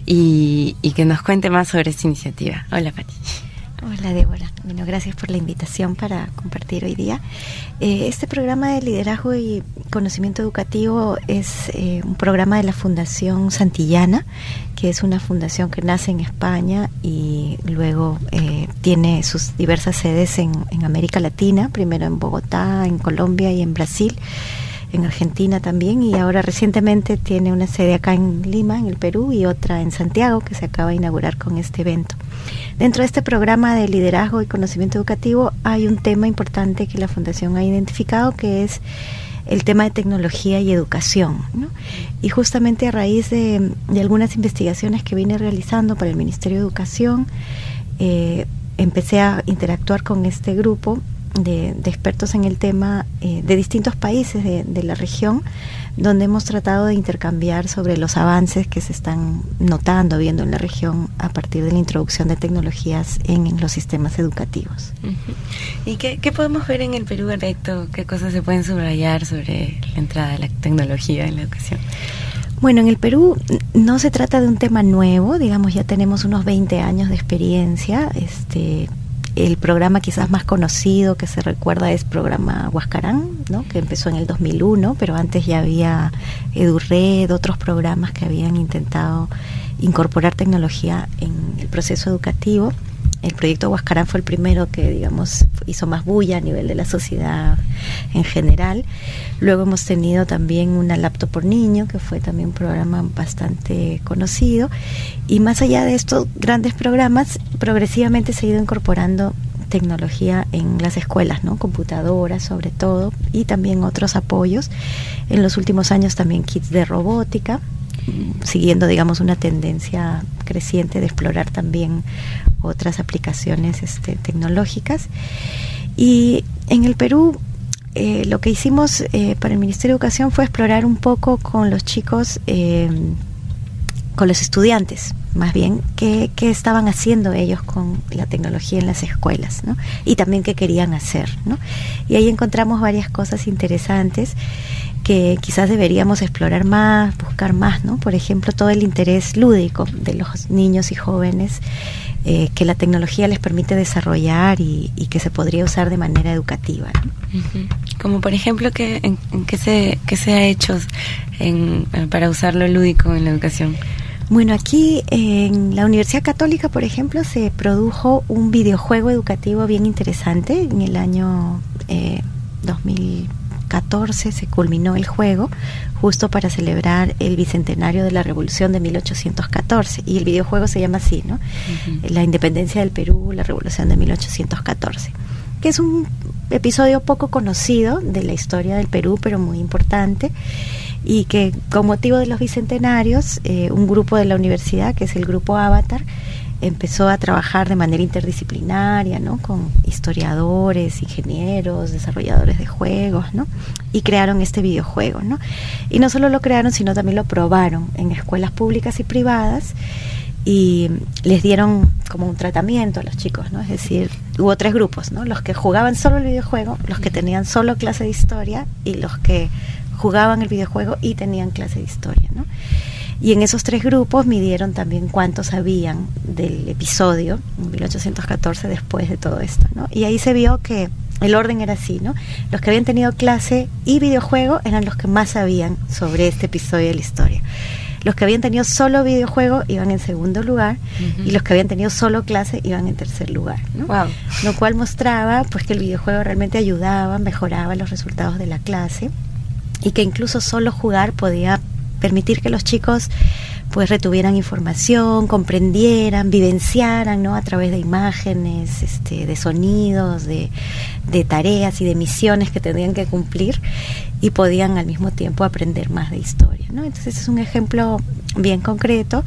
y, y que nos cuente más sobre esta iniciativa. Hola, Pati.
Hola, Débora. Bueno, gracias por la invitación para compartir hoy día. Eh, este programa de liderazgo y conocimiento educativo es eh, un programa de la Fundación Santillana, que es una fundación que nace en España y luego eh, tiene sus diversas sedes en, en América Latina, primero en Bogotá, en Colombia y en Brasil, en Argentina también, y ahora recientemente tiene una sede acá en Lima, en el Perú, y otra en Santiago, que se acaba de inaugurar con este evento. Dentro de este programa de liderazgo y conocimiento educativo hay un tema importante que la Fundación ha identificado, que es el tema de tecnología y educación, ¿no? Y justamente a raíz de, de algunas investigaciones que vine realizando para el Ministerio de Educación, eh, empecé a interactuar con este grupo de, de expertos en el tema eh, de distintos países de, de la región, donde hemos tratado de intercambiar sobre los avances que se están notando, viendo en la región a partir de la introducción de tecnologías en, en los sistemas educativos.
Uh-huh. ¿Y qué, qué podemos ver en el Perú respecto? ¿Qué cosas se pueden subrayar sobre la entrada de la tecnología en la educación?
Bueno, en el Perú no se trata de un tema nuevo, digamos, ya tenemos unos veinte años de experiencia. Este, el programa quizás más conocido que se recuerda es programa Huascarán, ¿no?, que empezó en el dos mil uno, pero antes ya había EduRed, otros programas que habían intentado incorporar tecnología en el proceso educativo. El proyecto Huascarán fue el primero que, digamos, hizo más bulla a nivel de la sociedad en general. Luego hemos tenido también una laptop por niño, que fue también un programa bastante conocido. Y más allá de estos grandes programas, progresivamente se ha ido incorporando tecnología en las escuelas, ¿no?, computadoras sobre todo, y también otros apoyos. En los últimos años también kits de robótica. siguiendo, digamos, una tendencia creciente de explorar también otras aplicaciones este, tecnológicas. Y en el Perú, eh, lo que hicimos eh, para el Ministerio de Educación fue explorar un poco con los chicos, eh, con los estudiantes, más bien, qué, qué estaban haciendo ellos con la tecnología en las escuelas, ¿no? Y también qué querían hacer, ¿no? Y ahí encontramos varias cosas interesantes que quizás deberíamos explorar más, buscar más, ¿no? Por ejemplo, todo el interés lúdico de los niños y jóvenes eh, que la tecnología les permite desarrollar y, y que se podría usar de manera educativa, ¿no?
Uh-huh. Como por ejemplo, ¿qué, en, en qué, se, qué se ha hecho en, para usar lo lúdico en la educación?
Bueno, aquí en la Universidad Católica, por ejemplo, se produjo un videojuego educativo bien interesante. En el año eh, dos mil catorce se culminó el juego, justo para celebrar el bicentenario de la Revolución de mil ochocientos catorce. Y el videojuego se llama así, ¿no? Uh-huh. La independencia del Perú, la Revolución de mil ochocientos catorce. Que es un episodio poco conocido de la historia del Perú, pero muy importante. Y que con motivo de los bicentenarios, eh, un grupo de la universidad, que es el grupo Avatar, empezó a trabajar de manera interdisciplinaria, ¿no? Con historiadores, ingenieros, desarrolladores de juegos, ¿no? Y crearon este videojuego, ¿no? Y no solo lo crearon, sino también lo probaron en escuelas públicas y privadas y les dieron como un tratamiento a los chicos, ¿no? Es decir, hubo tres grupos, ¿no? Los que jugaban solo el videojuego, los que tenían solo clase de historia y los que jugaban el videojuego y tenían clase de historia, ¿no? Y en esos tres grupos midieron también cuánto sabían del episodio en mil ochocientos catorce después de todo esto, ¿no? Y ahí se vio que el orden era así, ¿no? Los que habían tenido clase y videojuego eran los que más sabían sobre este episodio de la historia. Los que habían tenido solo videojuego iban en segundo lugar, uh-huh, y los que habían tenido solo clase iban en tercer lugar, ¿no? Wow. Lo cual mostraba pues que el videojuego realmente ayudaba, mejoraba los resultados de la clase y que incluso solo jugar podía permitir que los chicos pues retuvieran información, comprendieran, vivenciaran, ¿no? A través de imágenes, este, de sonidos, de, de tareas y de misiones que tenían que cumplir y podían al mismo tiempo aprender más de historia, ¿no? Entonces es un ejemplo bien concreto.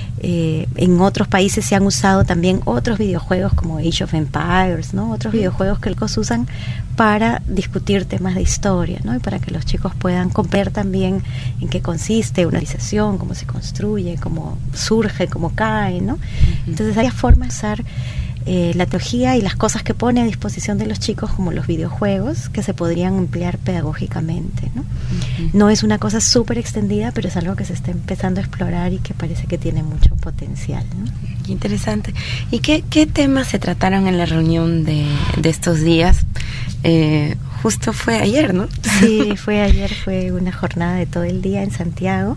Eh, en otros países se han usado también otros videojuegos como Age of Empires, ¿no? Otros videojuegos que los usan para discutir temas de historia, ¿no? Y para que los chicos puedan comprender también en qué consiste una civilización, cómo se construye, cómo surge, cómo cae, ¿no? Uh-huh. Entonces hay formas de usar eh, la tecnología y las cosas que pone a disposición de los chicos, como los videojuegos, que se podrían emplear pedagógicamente, ¿no? Uh-huh. No es una cosa súper extendida, pero es algo que se está empezando a explorar y que parece que tiene mucho potencial, ¿no?
Qué interesante. ¿Y qué, qué temas se trataron en la reunión de, de estos días? Eh, justo fue ayer, ¿no?
Sí, fue ayer, fue una jornada de todo el día en Santiago.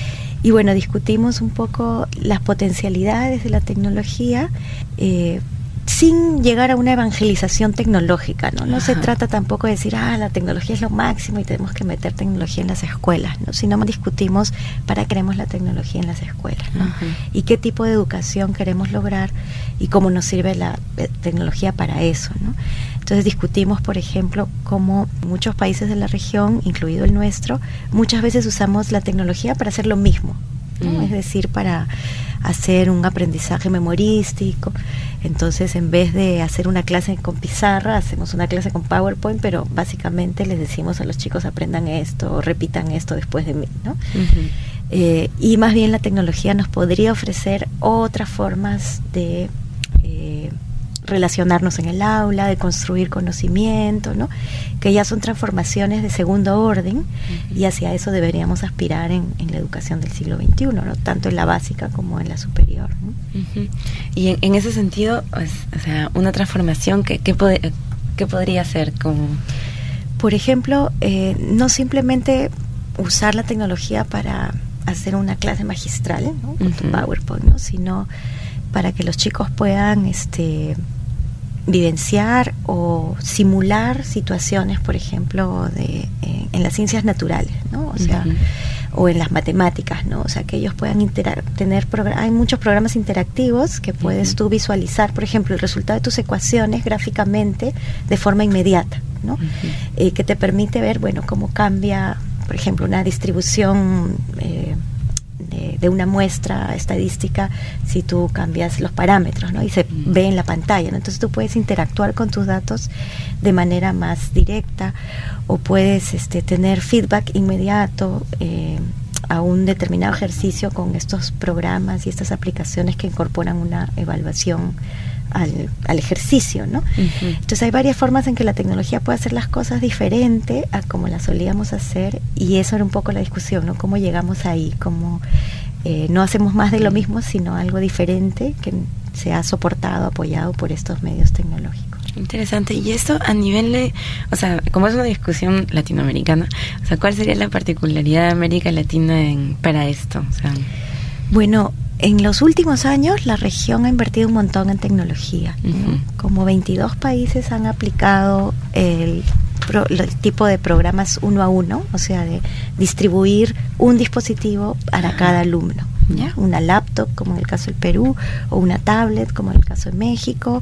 Y bueno, discutimos un poco las potencialidades de la tecnología, eh, sin llegar a una evangelización tecnológica, ¿no? No Ajá. se trata tampoco de decir, ah, la tecnología es lo máximo y tenemos que meter tecnología en las escuelas, ¿no? Sino discutimos para qué queremos la tecnología en las escuelas, ¿no? Ajá. Y qué tipo de educación queremos lograr y cómo nos sirve la eh, tecnología para eso, ¿no? Entonces discutimos, por ejemplo, cómo muchos países de la región, incluido el nuestro, muchas veces usamos la tecnología para hacer lo mismo, ¿no? Mm. Es decir, para hacer un aprendizaje memorístico. Entonces, en vez de hacer una clase con pizarra, hacemos una clase con PowerPoint, pero básicamente les decimos a los chicos aprendan esto o repitan esto después de mí, ¿no? Uh-huh. Eh, y más bien la tecnología nos podría ofrecer otras formas de eh, relacionarnos en el aula, de construir conocimiento, ¿no? Que ya son transformaciones de segundo orden, uh-huh, y hacia eso deberíamos aspirar en, en la educación del siglo veintiuno, ¿no? Tanto en la básica como en la superior, ¿no?
Uh-huh. Y en, en ese sentido, pues, o sea, una transformación que, que, pod- que podría ser como...
Por ejemplo, eh, no simplemente usar la tecnología para hacer una clase magistral, ¿no? Con uh-huh. tu PowerPoint, ¿no? Sino para que los chicos puedan este vivenciar o simular situaciones, por ejemplo, de eh, en las ciencias naturales, ¿no? O sea, uh-huh. o en las matemáticas, ¿no? O sea, que ellos puedan interar, tener progr- hay muchos programas interactivos que puedes uh-huh. tú visualizar, por ejemplo, el resultado de tus ecuaciones gráficamente de forma inmediata, ¿no? Uh-huh. Eh, que te permite ver, bueno, cómo cambia, por ejemplo, una distribución eh, de, de una muestra estadística si tú cambias los parámetros, ¿no? Y se mm. ve en la pantalla, ¿no? Entonces tú puedes interactuar con tus datos de manera más directa, o puedes este, tener feedback inmediato eh, a un determinado ejercicio con estos programas y estas aplicaciones que incorporan una evaluación al, al ejercicio, ¿no? Uh-huh. Entonces hay varias formas en que la tecnología puede hacer las cosas diferente a como las solíamos hacer, y eso era un poco la discusión, ¿no? Cómo llegamos ahí, cómo eh, no hacemos más de lo mismo, sino algo diferente que se ha soportado, apoyado por estos medios tecnológicos.
Interesante. Y esto a nivel de, o sea, como es una discusión latinoamericana, o sea, ¿cuál sería la particularidad de América Latina en, para esto? O sea,
bueno, en los últimos años la región ha invertido un montón en tecnología, ¿no? Uh-huh. Como veintidós países han aplicado el, pro, el tipo de programas uno a uno, o sea, de distribuir un dispositivo para uh-huh. cada alumno, ¿ya? Una laptop, como en el caso del Perú, o una tablet, como en el caso de México,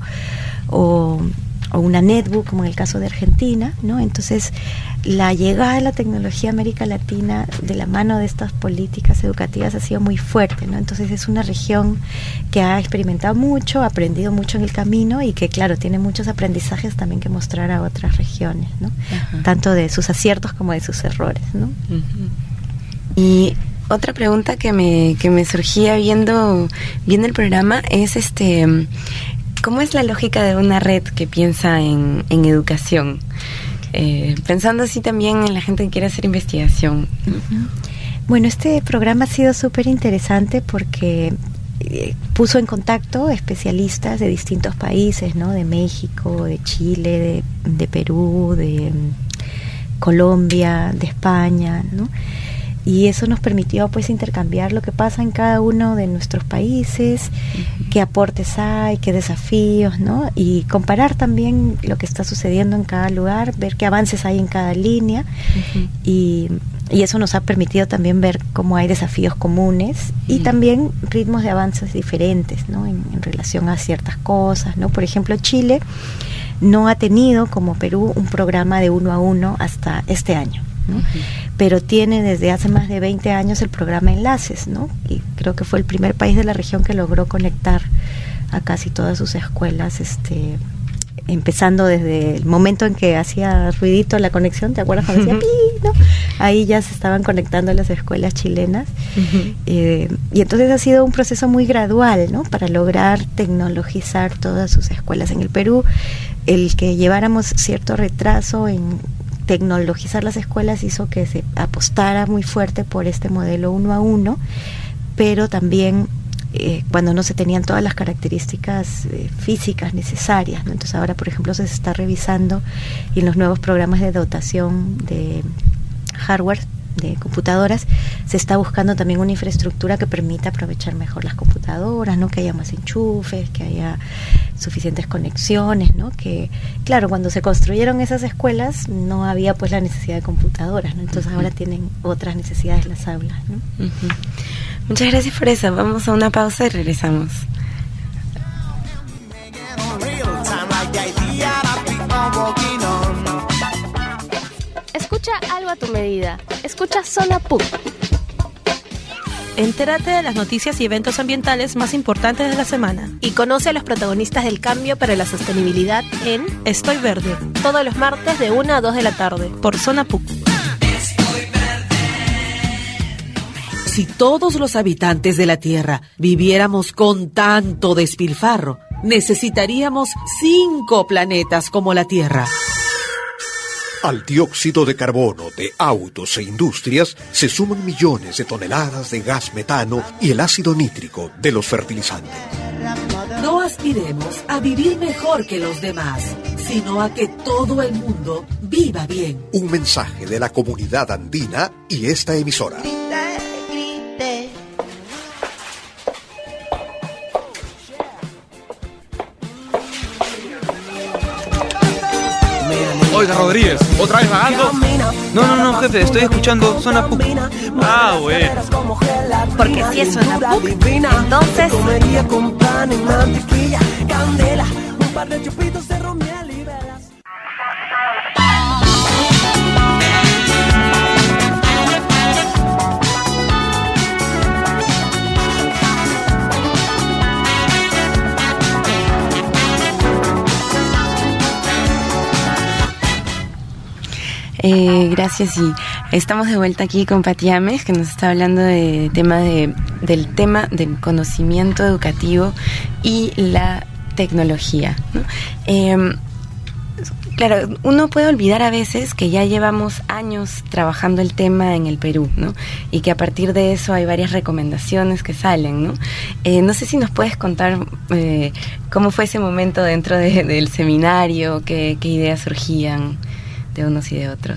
o, o una netbook, como en el caso de Argentina, ¿no? Entonces, la llegada de la tecnología a América Latina de la mano de estas políticas educativas ha sido muy fuerte, ¿no? Entonces es una región que ha experimentado mucho, ha aprendido mucho en el camino, y que, claro, tiene muchos aprendizajes también que mostrar a otras regiones, ¿no? Uh-huh. Tanto de sus aciertos como de sus errores, ¿no?
Uh-huh. Y otra pregunta que me que me surgía viendo viendo el programa es este ¿cómo es la lógica de una red que piensa en, en educación? Eh, pensando así también en la gente que quiere hacer investigación.
Uh-huh. Bueno, este programa ha sido súper interesante porque eh, puso en contacto especialistas de distintos países, ¿no? De México, de Chile, de, de Perú, de um, Colombia, de España, ¿no? Y eso nos permitió pues intercambiar lo que pasa en cada uno de nuestros países, uh-huh. qué aportes hay, qué desafíos, ¿no? Y comparar también lo que está sucediendo en cada lugar, ver qué avances hay en cada línea, uh-huh. y, y eso nos ha permitido también ver cómo hay desafíos comunes y uh-huh. también ritmos de avances diferentes, ¿no? En, en relación a ciertas cosas, ¿no? Por ejemplo, Chile no ha tenido, como Perú, un programa de uno a uno hasta este año, ¿no? Uh-huh. Pero tiene desde hace más de veinte años el programa Enlaces, ¿no? Y creo que fue el primer país de la región que logró conectar a casi todas sus escuelas, este, empezando desde el momento en que hacía ruidito la conexión, ¿te acuerdas cuando decía pi, no? Ahí ya se estaban conectando las escuelas chilenas. Uh-huh. eh, y entonces ha sido un proceso muy gradual, ¿no? Para lograr tecnologizar todas sus escuelas. En el Perú, el que lleváramos cierto retraso en tecnologizar las escuelas hizo que se apostara muy fuerte por este modelo uno a uno, pero también eh, cuando no se tenían todas las características eh, físicas necesarias, ¿no? Entonces ahora, por ejemplo, se está revisando, y en los nuevos programas de dotación de hardware, de computadoras, se está buscando también una infraestructura que permita aprovechar mejor las computadoras, ¿no? Que haya más enchufes, que haya suficientes conexiones, ¿no? Que, claro, cuando se construyeron esas escuelas no había pues la necesidad de computadoras, ¿no? Entonces uh-huh. ahora tienen otras necesidades las aulas, ¿no?
Uh-huh. Muchas gracias por eso. Vamos a una pausa y regresamos.
Escucha algo a tu medida. Escucha Zona P U C.
Entérate de las noticias y eventos ambientales más importantes de la semana. Y conoce a los protagonistas del cambio para la sostenibilidad en Estoy Verde. Todos los martes de una a dos de la tarde. Por Zona P U C.
Si todos los habitantes de la Tierra viviéramos con tanto despilfarro, necesitaríamos cinco planetas como la Tierra.
Al dióxido de carbono de autos e industrias se suman millones de toneladas de gas metano y el ácido nítrico de los fertilizantes.
No aspiremos a vivir mejor que los demás, sino a que todo el mundo viva bien.
Un mensaje de la comunidad andina y esta emisora.
Oiga, Rodríguez, ¿otra vez vagando?
No, no, no, jefe, estoy escuchando Zona P U C.
Ah, bueno.
Porque si es Zona P U C, entonces...
Comería con pan y mantequilla, candela, un par de chupitos de romiel y velas.
Eh, gracias, y estamos de vuelta aquí con Pati Ames, que nos está hablando de tema de, del tema del conocimiento educativo y la tecnología, ¿no? Eh, Claro, uno puede olvidar a veces que ya llevamos años trabajando el tema en el Perú, ¿no? Y que a partir de eso hay varias recomendaciones que salen, ¿no? Eh, no sé si nos puedes contar eh, cómo fue ese momento dentro de, del seminario, qué, qué ideas surgían de unos y de otros.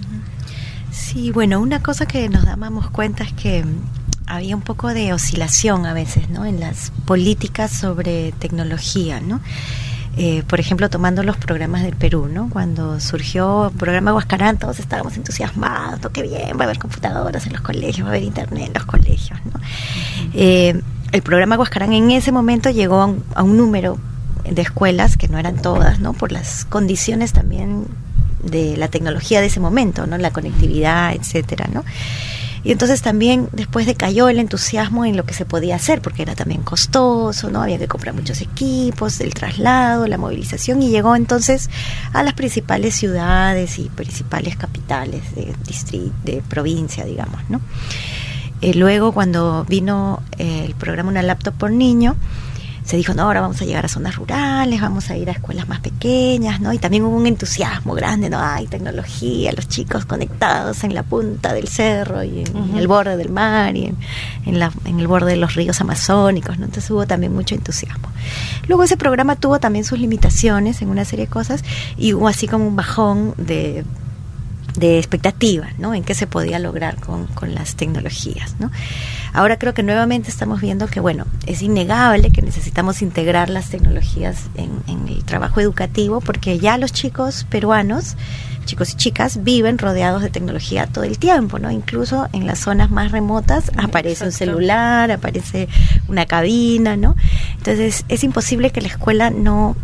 Sí, bueno, una cosa que nos dábamos cuenta es que había un poco de oscilación a veces, ¿no? En las políticas sobre tecnología, ¿no? Eh, por ejemplo, tomando los programas del Perú, ¿no? Cuando surgió el programa Huascarán, todos estábamos entusiasmados, ¿no? Qué bien, va a haber computadoras en los colegios, va a haber internet en los colegios, ¿no? Uh-huh. Eh, el programa Huascarán en ese momento llegó a un, a un número de escuelas, que no eran todas, ¿no? Por las condiciones también de la tecnología de ese momento, ¿no? La conectividad, etcétera, ¿no? Y entonces también después decayó el entusiasmo en lo que se podía hacer, porque era también costoso, ¿no? Había que comprar muchos equipos, el traslado, la movilización, y llegó entonces a las principales ciudades y principales capitales de distrito, de provincia, digamos, ¿no? Eh, luego, cuando vino eh, el programa Una Laptop por Niño, se dijo, no, ahora vamos a llegar a zonas rurales, vamos a ir a escuelas más pequeñas, ¿no? Y también hubo un entusiasmo grande, ¿no? Hay tecnología, los chicos conectados en la punta del cerro y en, uh-huh. en el borde del mar y en, en, la, en el borde de los ríos amazónicos, ¿no? Entonces hubo también mucho entusiasmo. Luego ese programa tuvo también sus limitaciones en una serie de cosas y hubo así como un bajón de... de expectativas, ¿no? En qué se podía lograr con, con las tecnologías, ¿no? Ahora creo que nuevamente estamos viendo que, bueno, es innegable que necesitamos integrar las tecnologías en, en el trabajo educativo, porque ya los chicos peruanos, chicos y chicas, viven rodeados de tecnología todo el tiempo, ¿no? Incluso en las zonas más remotas aparece Exacto. un celular, aparece una cabina, ¿no? Entonces es imposible que la escuela no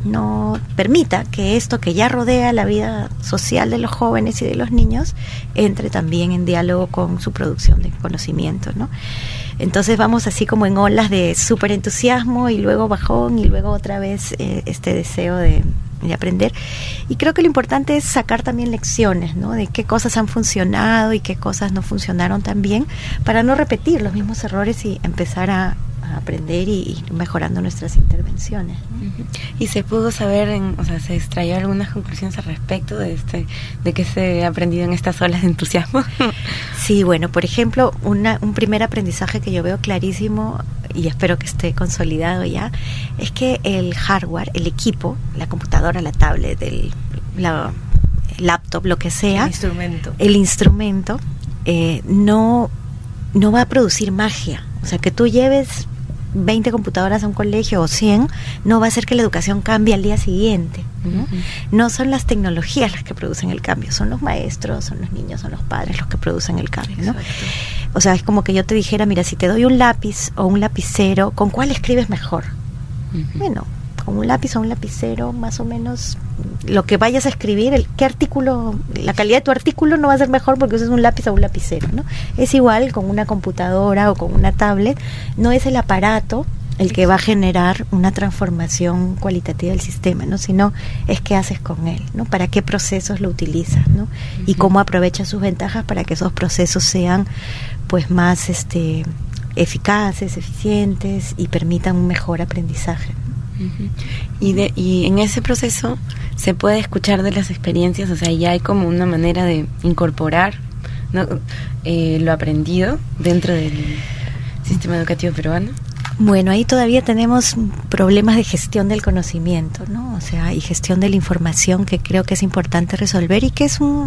no permita que esto que ya rodea la vida social de los jóvenes y de los niños entre también en diálogo con su producción de conocimiento, ¿no? Entonces vamos así como en olas de súper entusiasmo y luego bajón y luego otra vez eh, este deseo de, de aprender. Y creo que lo importante es sacar también lecciones, ¿no? De qué cosas han funcionado y qué cosas no funcionaron tan bien, para no repetir los mismos errores y empezar a aprender y, y mejorando nuestras intervenciones, ¿no?
Uh-huh. Y se pudo saber, en, o sea, se extrayó algunas conclusiones al respecto de este, de qué se ha aprendido en estas olas de entusiasmo.
Sí, bueno, por ejemplo, una, un primer aprendizaje que yo veo clarísimo y espero que esté consolidado ya, es que el hardware, el equipo, la computadora, la tablet, el, la laptop, lo que sea,
el instrumento,
el instrumento eh, no, no va a producir magia. O sea, que tú lleves veinte computadoras a un colegio o cien, no va a hacer que la educación cambie al día siguiente, ¿no? Uh-huh. No son las tecnologías las que producen el cambio, son los maestros, son los niños, son los padres los que producen el cambio, ¿no? O sea, es como que yo te dijera, mira, si te doy un lápiz o un lapicero, ¿con cuál escribes mejor? Uh-huh. Bueno, con un lápiz o un lapicero, más o menos lo que vayas a escribir, el qué artículo, la calidad de tu artículo no va a ser mejor porque uses un lápiz o un lapicero, ¿no? Es igual con una computadora o con una tablet, no es el aparato el que va a generar una transformación cualitativa del sistema, ¿no? Sino es qué haces con él, ¿no? Para qué procesos lo utilizas, ¿no? Uh-huh. Y cómo aprovechas sus ventajas para que esos procesos sean, pues, más este eficaces, eficientes y permitan un mejor aprendizaje.
Uh-huh. Y, de, y en ese proceso se puede escuchar de las experiencias, o sea, ya hay como una manera de incorporar, ¿no? eh, lo aprendido dentro del sistema educativo peruano.
Bueno, ahí todavía tenemos problemas de gestión del conocimiento, ¿no? O sea, y gestión de la información que creo que es importante resolver y que es un,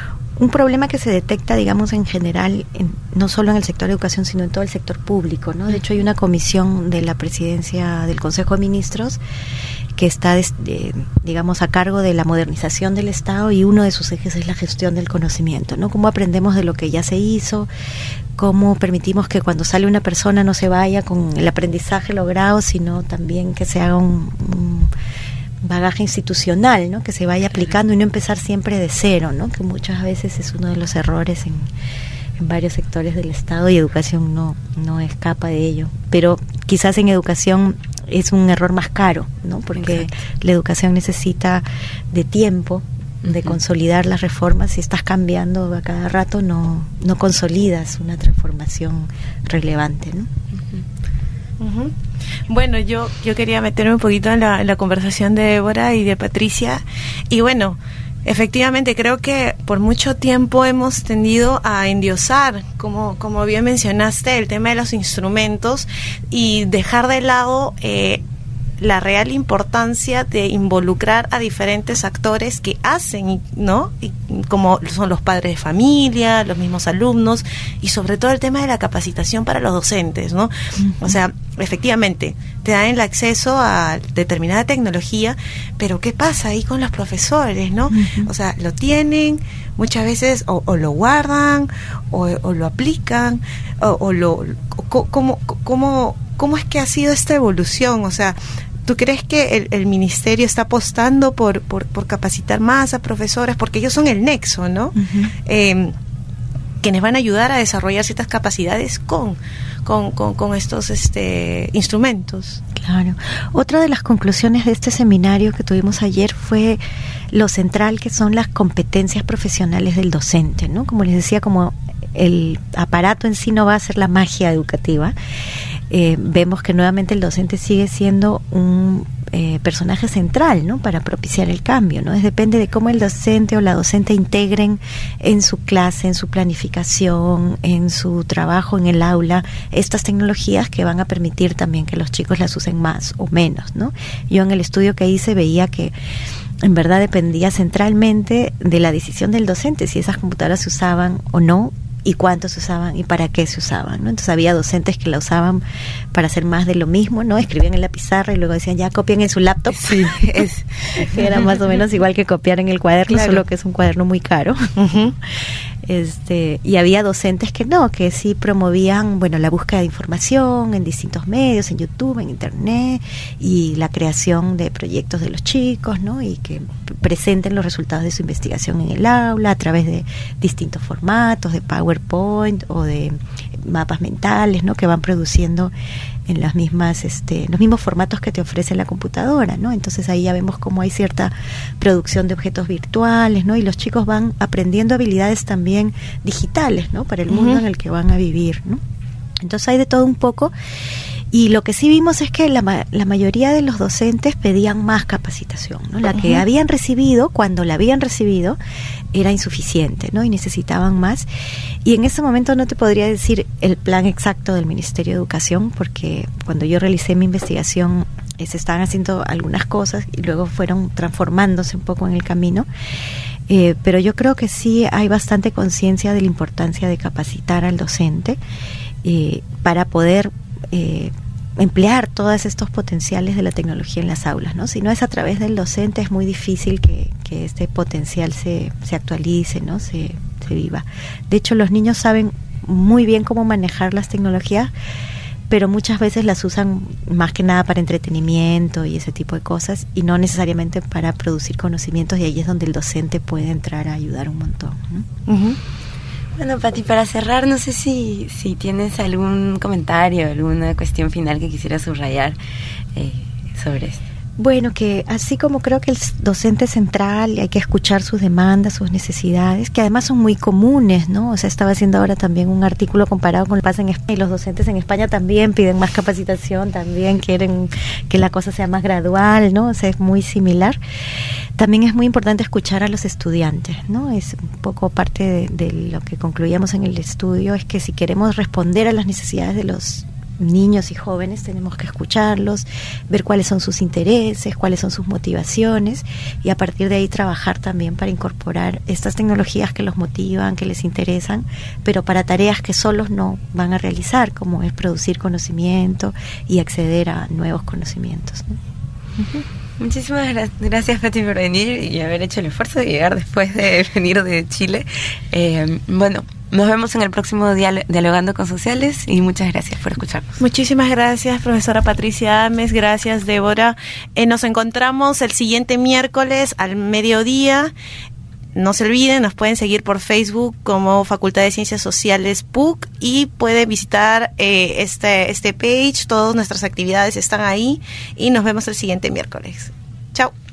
un problema que se detecta, digamos, en general, en, no solo en el sector de educación, sino en todo el sector público, ¿no? De hecho, hay una comisión de la presidencia del Consejo de Ministros que está, de, de, digamos, a cargo de la modernización del Estado y uno de sus ejes es la gestión del conocimiento, ¿no? Cómo aprendemos de lo que ya se hizo, cómo permitimos que cuando sale una persona no se vaya con el aprendizaje logrado, sino también que se haga un, un bagaje institucional, ¿no? Que se vaya aplicando y no empezar siempre de cero, ¿no? Que muchas veces es uno de los errores en, en varios sectores del Estado y educación no, no escapa de ello. Pero quizás en educación es un error más caro, ¿no? Porque Exacto. la educación necesita de tiempo de consolidar las reformas. Si estás cambiando a cada rato, no, no consolidas una transformación relevante, ¿no?
Uh-huh. Bueno, yo yo quería meterme un poquito en la, en la conversación de Débora y de Patricia, y bueno, efectivamente creo que por mucho tiempo hemos tendido a endiosar, como como bien mencionaste, el tema de los instrumentos y dejar de lado eh, la real importancia de involucrar a diferentes actores que hacen, ¿no? Y como son los padres de familia, los mismos alumnos, y sobre todo el tema de la capacitación para los docentes, ¿no? Uh-huh. O sea, efectivamente, te dan el acceso a determinada tecnología, pero ¿qué pasa ahí con los profesores, no? Uh-huh. O sea, lo tienen, muchas veces o, o lo guardan, o, o lo aplican, o, o lo... O, ¿cómo, cómo, ¿Cómo es que ha sido esta evolución? O sea, ¿tú crees que el, el ministerio está apostando por, por, por capacitar más a profesores? Porque ellos son el nexo, ¿no? Uh-huh. Eh, quienes van a ayudar a desarrollar ciertas capacidades con, con, con, con estos este, instrumentos.
Claro. Otra de las conclusiones de este seminario que tuvimos ayer fue lo central que son las competencias profesionales del docente, ¿no? Como les decía, como el aparato en sí no va a ser la magia educativa, Eh, vemos que nuevamente el docente sigue siendo un eh, personaje central, ¿no? Para propiciar el cambio, ¿no? Es, depende de cómo el docente o la docente integren en su clase, en su planificación, en su trabajo en el aula, estas tecnologías que van a permitir también que los chicos las usen más o menos, ¿no? Yo en el estudio que hice veía que en verdad dependía centralmente de la decisión del docente si esas computadoras se usaban o no, y cuánto se usaban y para qué se usaban, ¿no? Entonces había docentes que la usaban para hacer más de lo mismo, ¿no? Escribían en la pizarra y luego decían, ya copien en su laptop. Sí, es, era más o menos igual que copiar en el cuaderno, claro. Solo que es un cuaderno muy caro. Uh-huh. Este, y había docentes que no, que sí promovían, bueno, la búsqueda de información en distintos medios, en YouTube, en Internet, y la creación de proyectos de los chicos, ¿no? Y que presenten los resultados de su investigación en el aula a través de distintos formatos, de PowerPoint o de mapas mentales, ¿no? Que van produciendo en las mismas, este, los mismos formatos que te ofrece la computadora, ¿no? Entonces ahí ya vemos cómo hay cierta producción de objetos virtuales, ¿no? Y los chicos van aprendiendo habilidades también digitales, ¿no? Para el mundo uh-huh. en el que van a vivir, ¿no? Entonces hay de todo un poco. Y lo que sí vimos es que la, ma- la mayoría de los docentes pedían más capacitación, ¿no? La uh-huh. que habían recibido, cuando la habían recibido, era insuficiente, ¿no? Y necesitaban más. Y en ese momento no te podría decir el plan exacto del Ministerio de Educación, porque cuando yo realicé mi investigación eh, se estaban haciendo algunas cosas y luego fueron transformándose un poco en el camino. Eh, pero yo creo que sí hay bastante conciencia de la importancia de capacitar al docente eh, para poder Eh, emplear todos estos potenciales de la tecnología en las aulas, ¿no? Si no es a través del docente, es muy difícil que, que este potencial se, se actualice, ¿no? Se, se viva. De hecho, los niños saben muy bien cómo manejar las tecnologías, pero muchas veces las usan más que nada para entretenimiento y ese tipo de cosas, y no necesariamente para producir conocimientos, y ahí es donde el docente puede entrar a ayudar un montón, ¿no? Uh-huh.
Bueno, Pati, para cerrar, no sé si, si tienes algún comentario, alguna cuestión final que quisieras subrayar eh, sobre esto.
Bueno, que así como creo que el docente central hay que escuchar sus demandas, sus necesidades, que además son muy comunes, ¿no? O sea, estaba haciendo ahora también un artículo comparado con lo que pasa en España, y los docentes en España también piden más capacitación, también quieren que la cosa sea más gradual, ¿no? O sea, es muy similar. También es muy importante escuchar a los estudiantes, ¿no? Es un poco parte de, de lo que concluíamos en el estudio, es que si queremos responder a las necesidades de los niños y jóvenes, tenemos que escucharlos, ver cuáles son sus intereses, cuáles son sus motivaciones, y a partir de ahí trabajar también para incorporar estas tecnologías que los motivan, que les interesan, pero para tareas que solos no van a realizar, como es producir conocimiento y acceder a nuevos conocimientos, ¿no?
Uh-huh. Muchísimas gra- gracias, Pati, por venir y haber hecho el esfuerzo de llegar después de venir de Chile. Eh, bueno, nos vemos en el próximo dial- Dialogando con Sociales, y muchas gracias por escucharnos.
Muchísimas gracias, profesora Patricia Ames. Gracias, Débora. Eh, nos encontramos el siguiente miércoles al mediodía. No se olviden, nos pueden seguir por Facebook como Facultad de Ciencias Sociales P U C, y pueden visitar eh, este, este page. Todas nuestras actividades están ahí, y nos vemos el siguiente miércoles. Chao.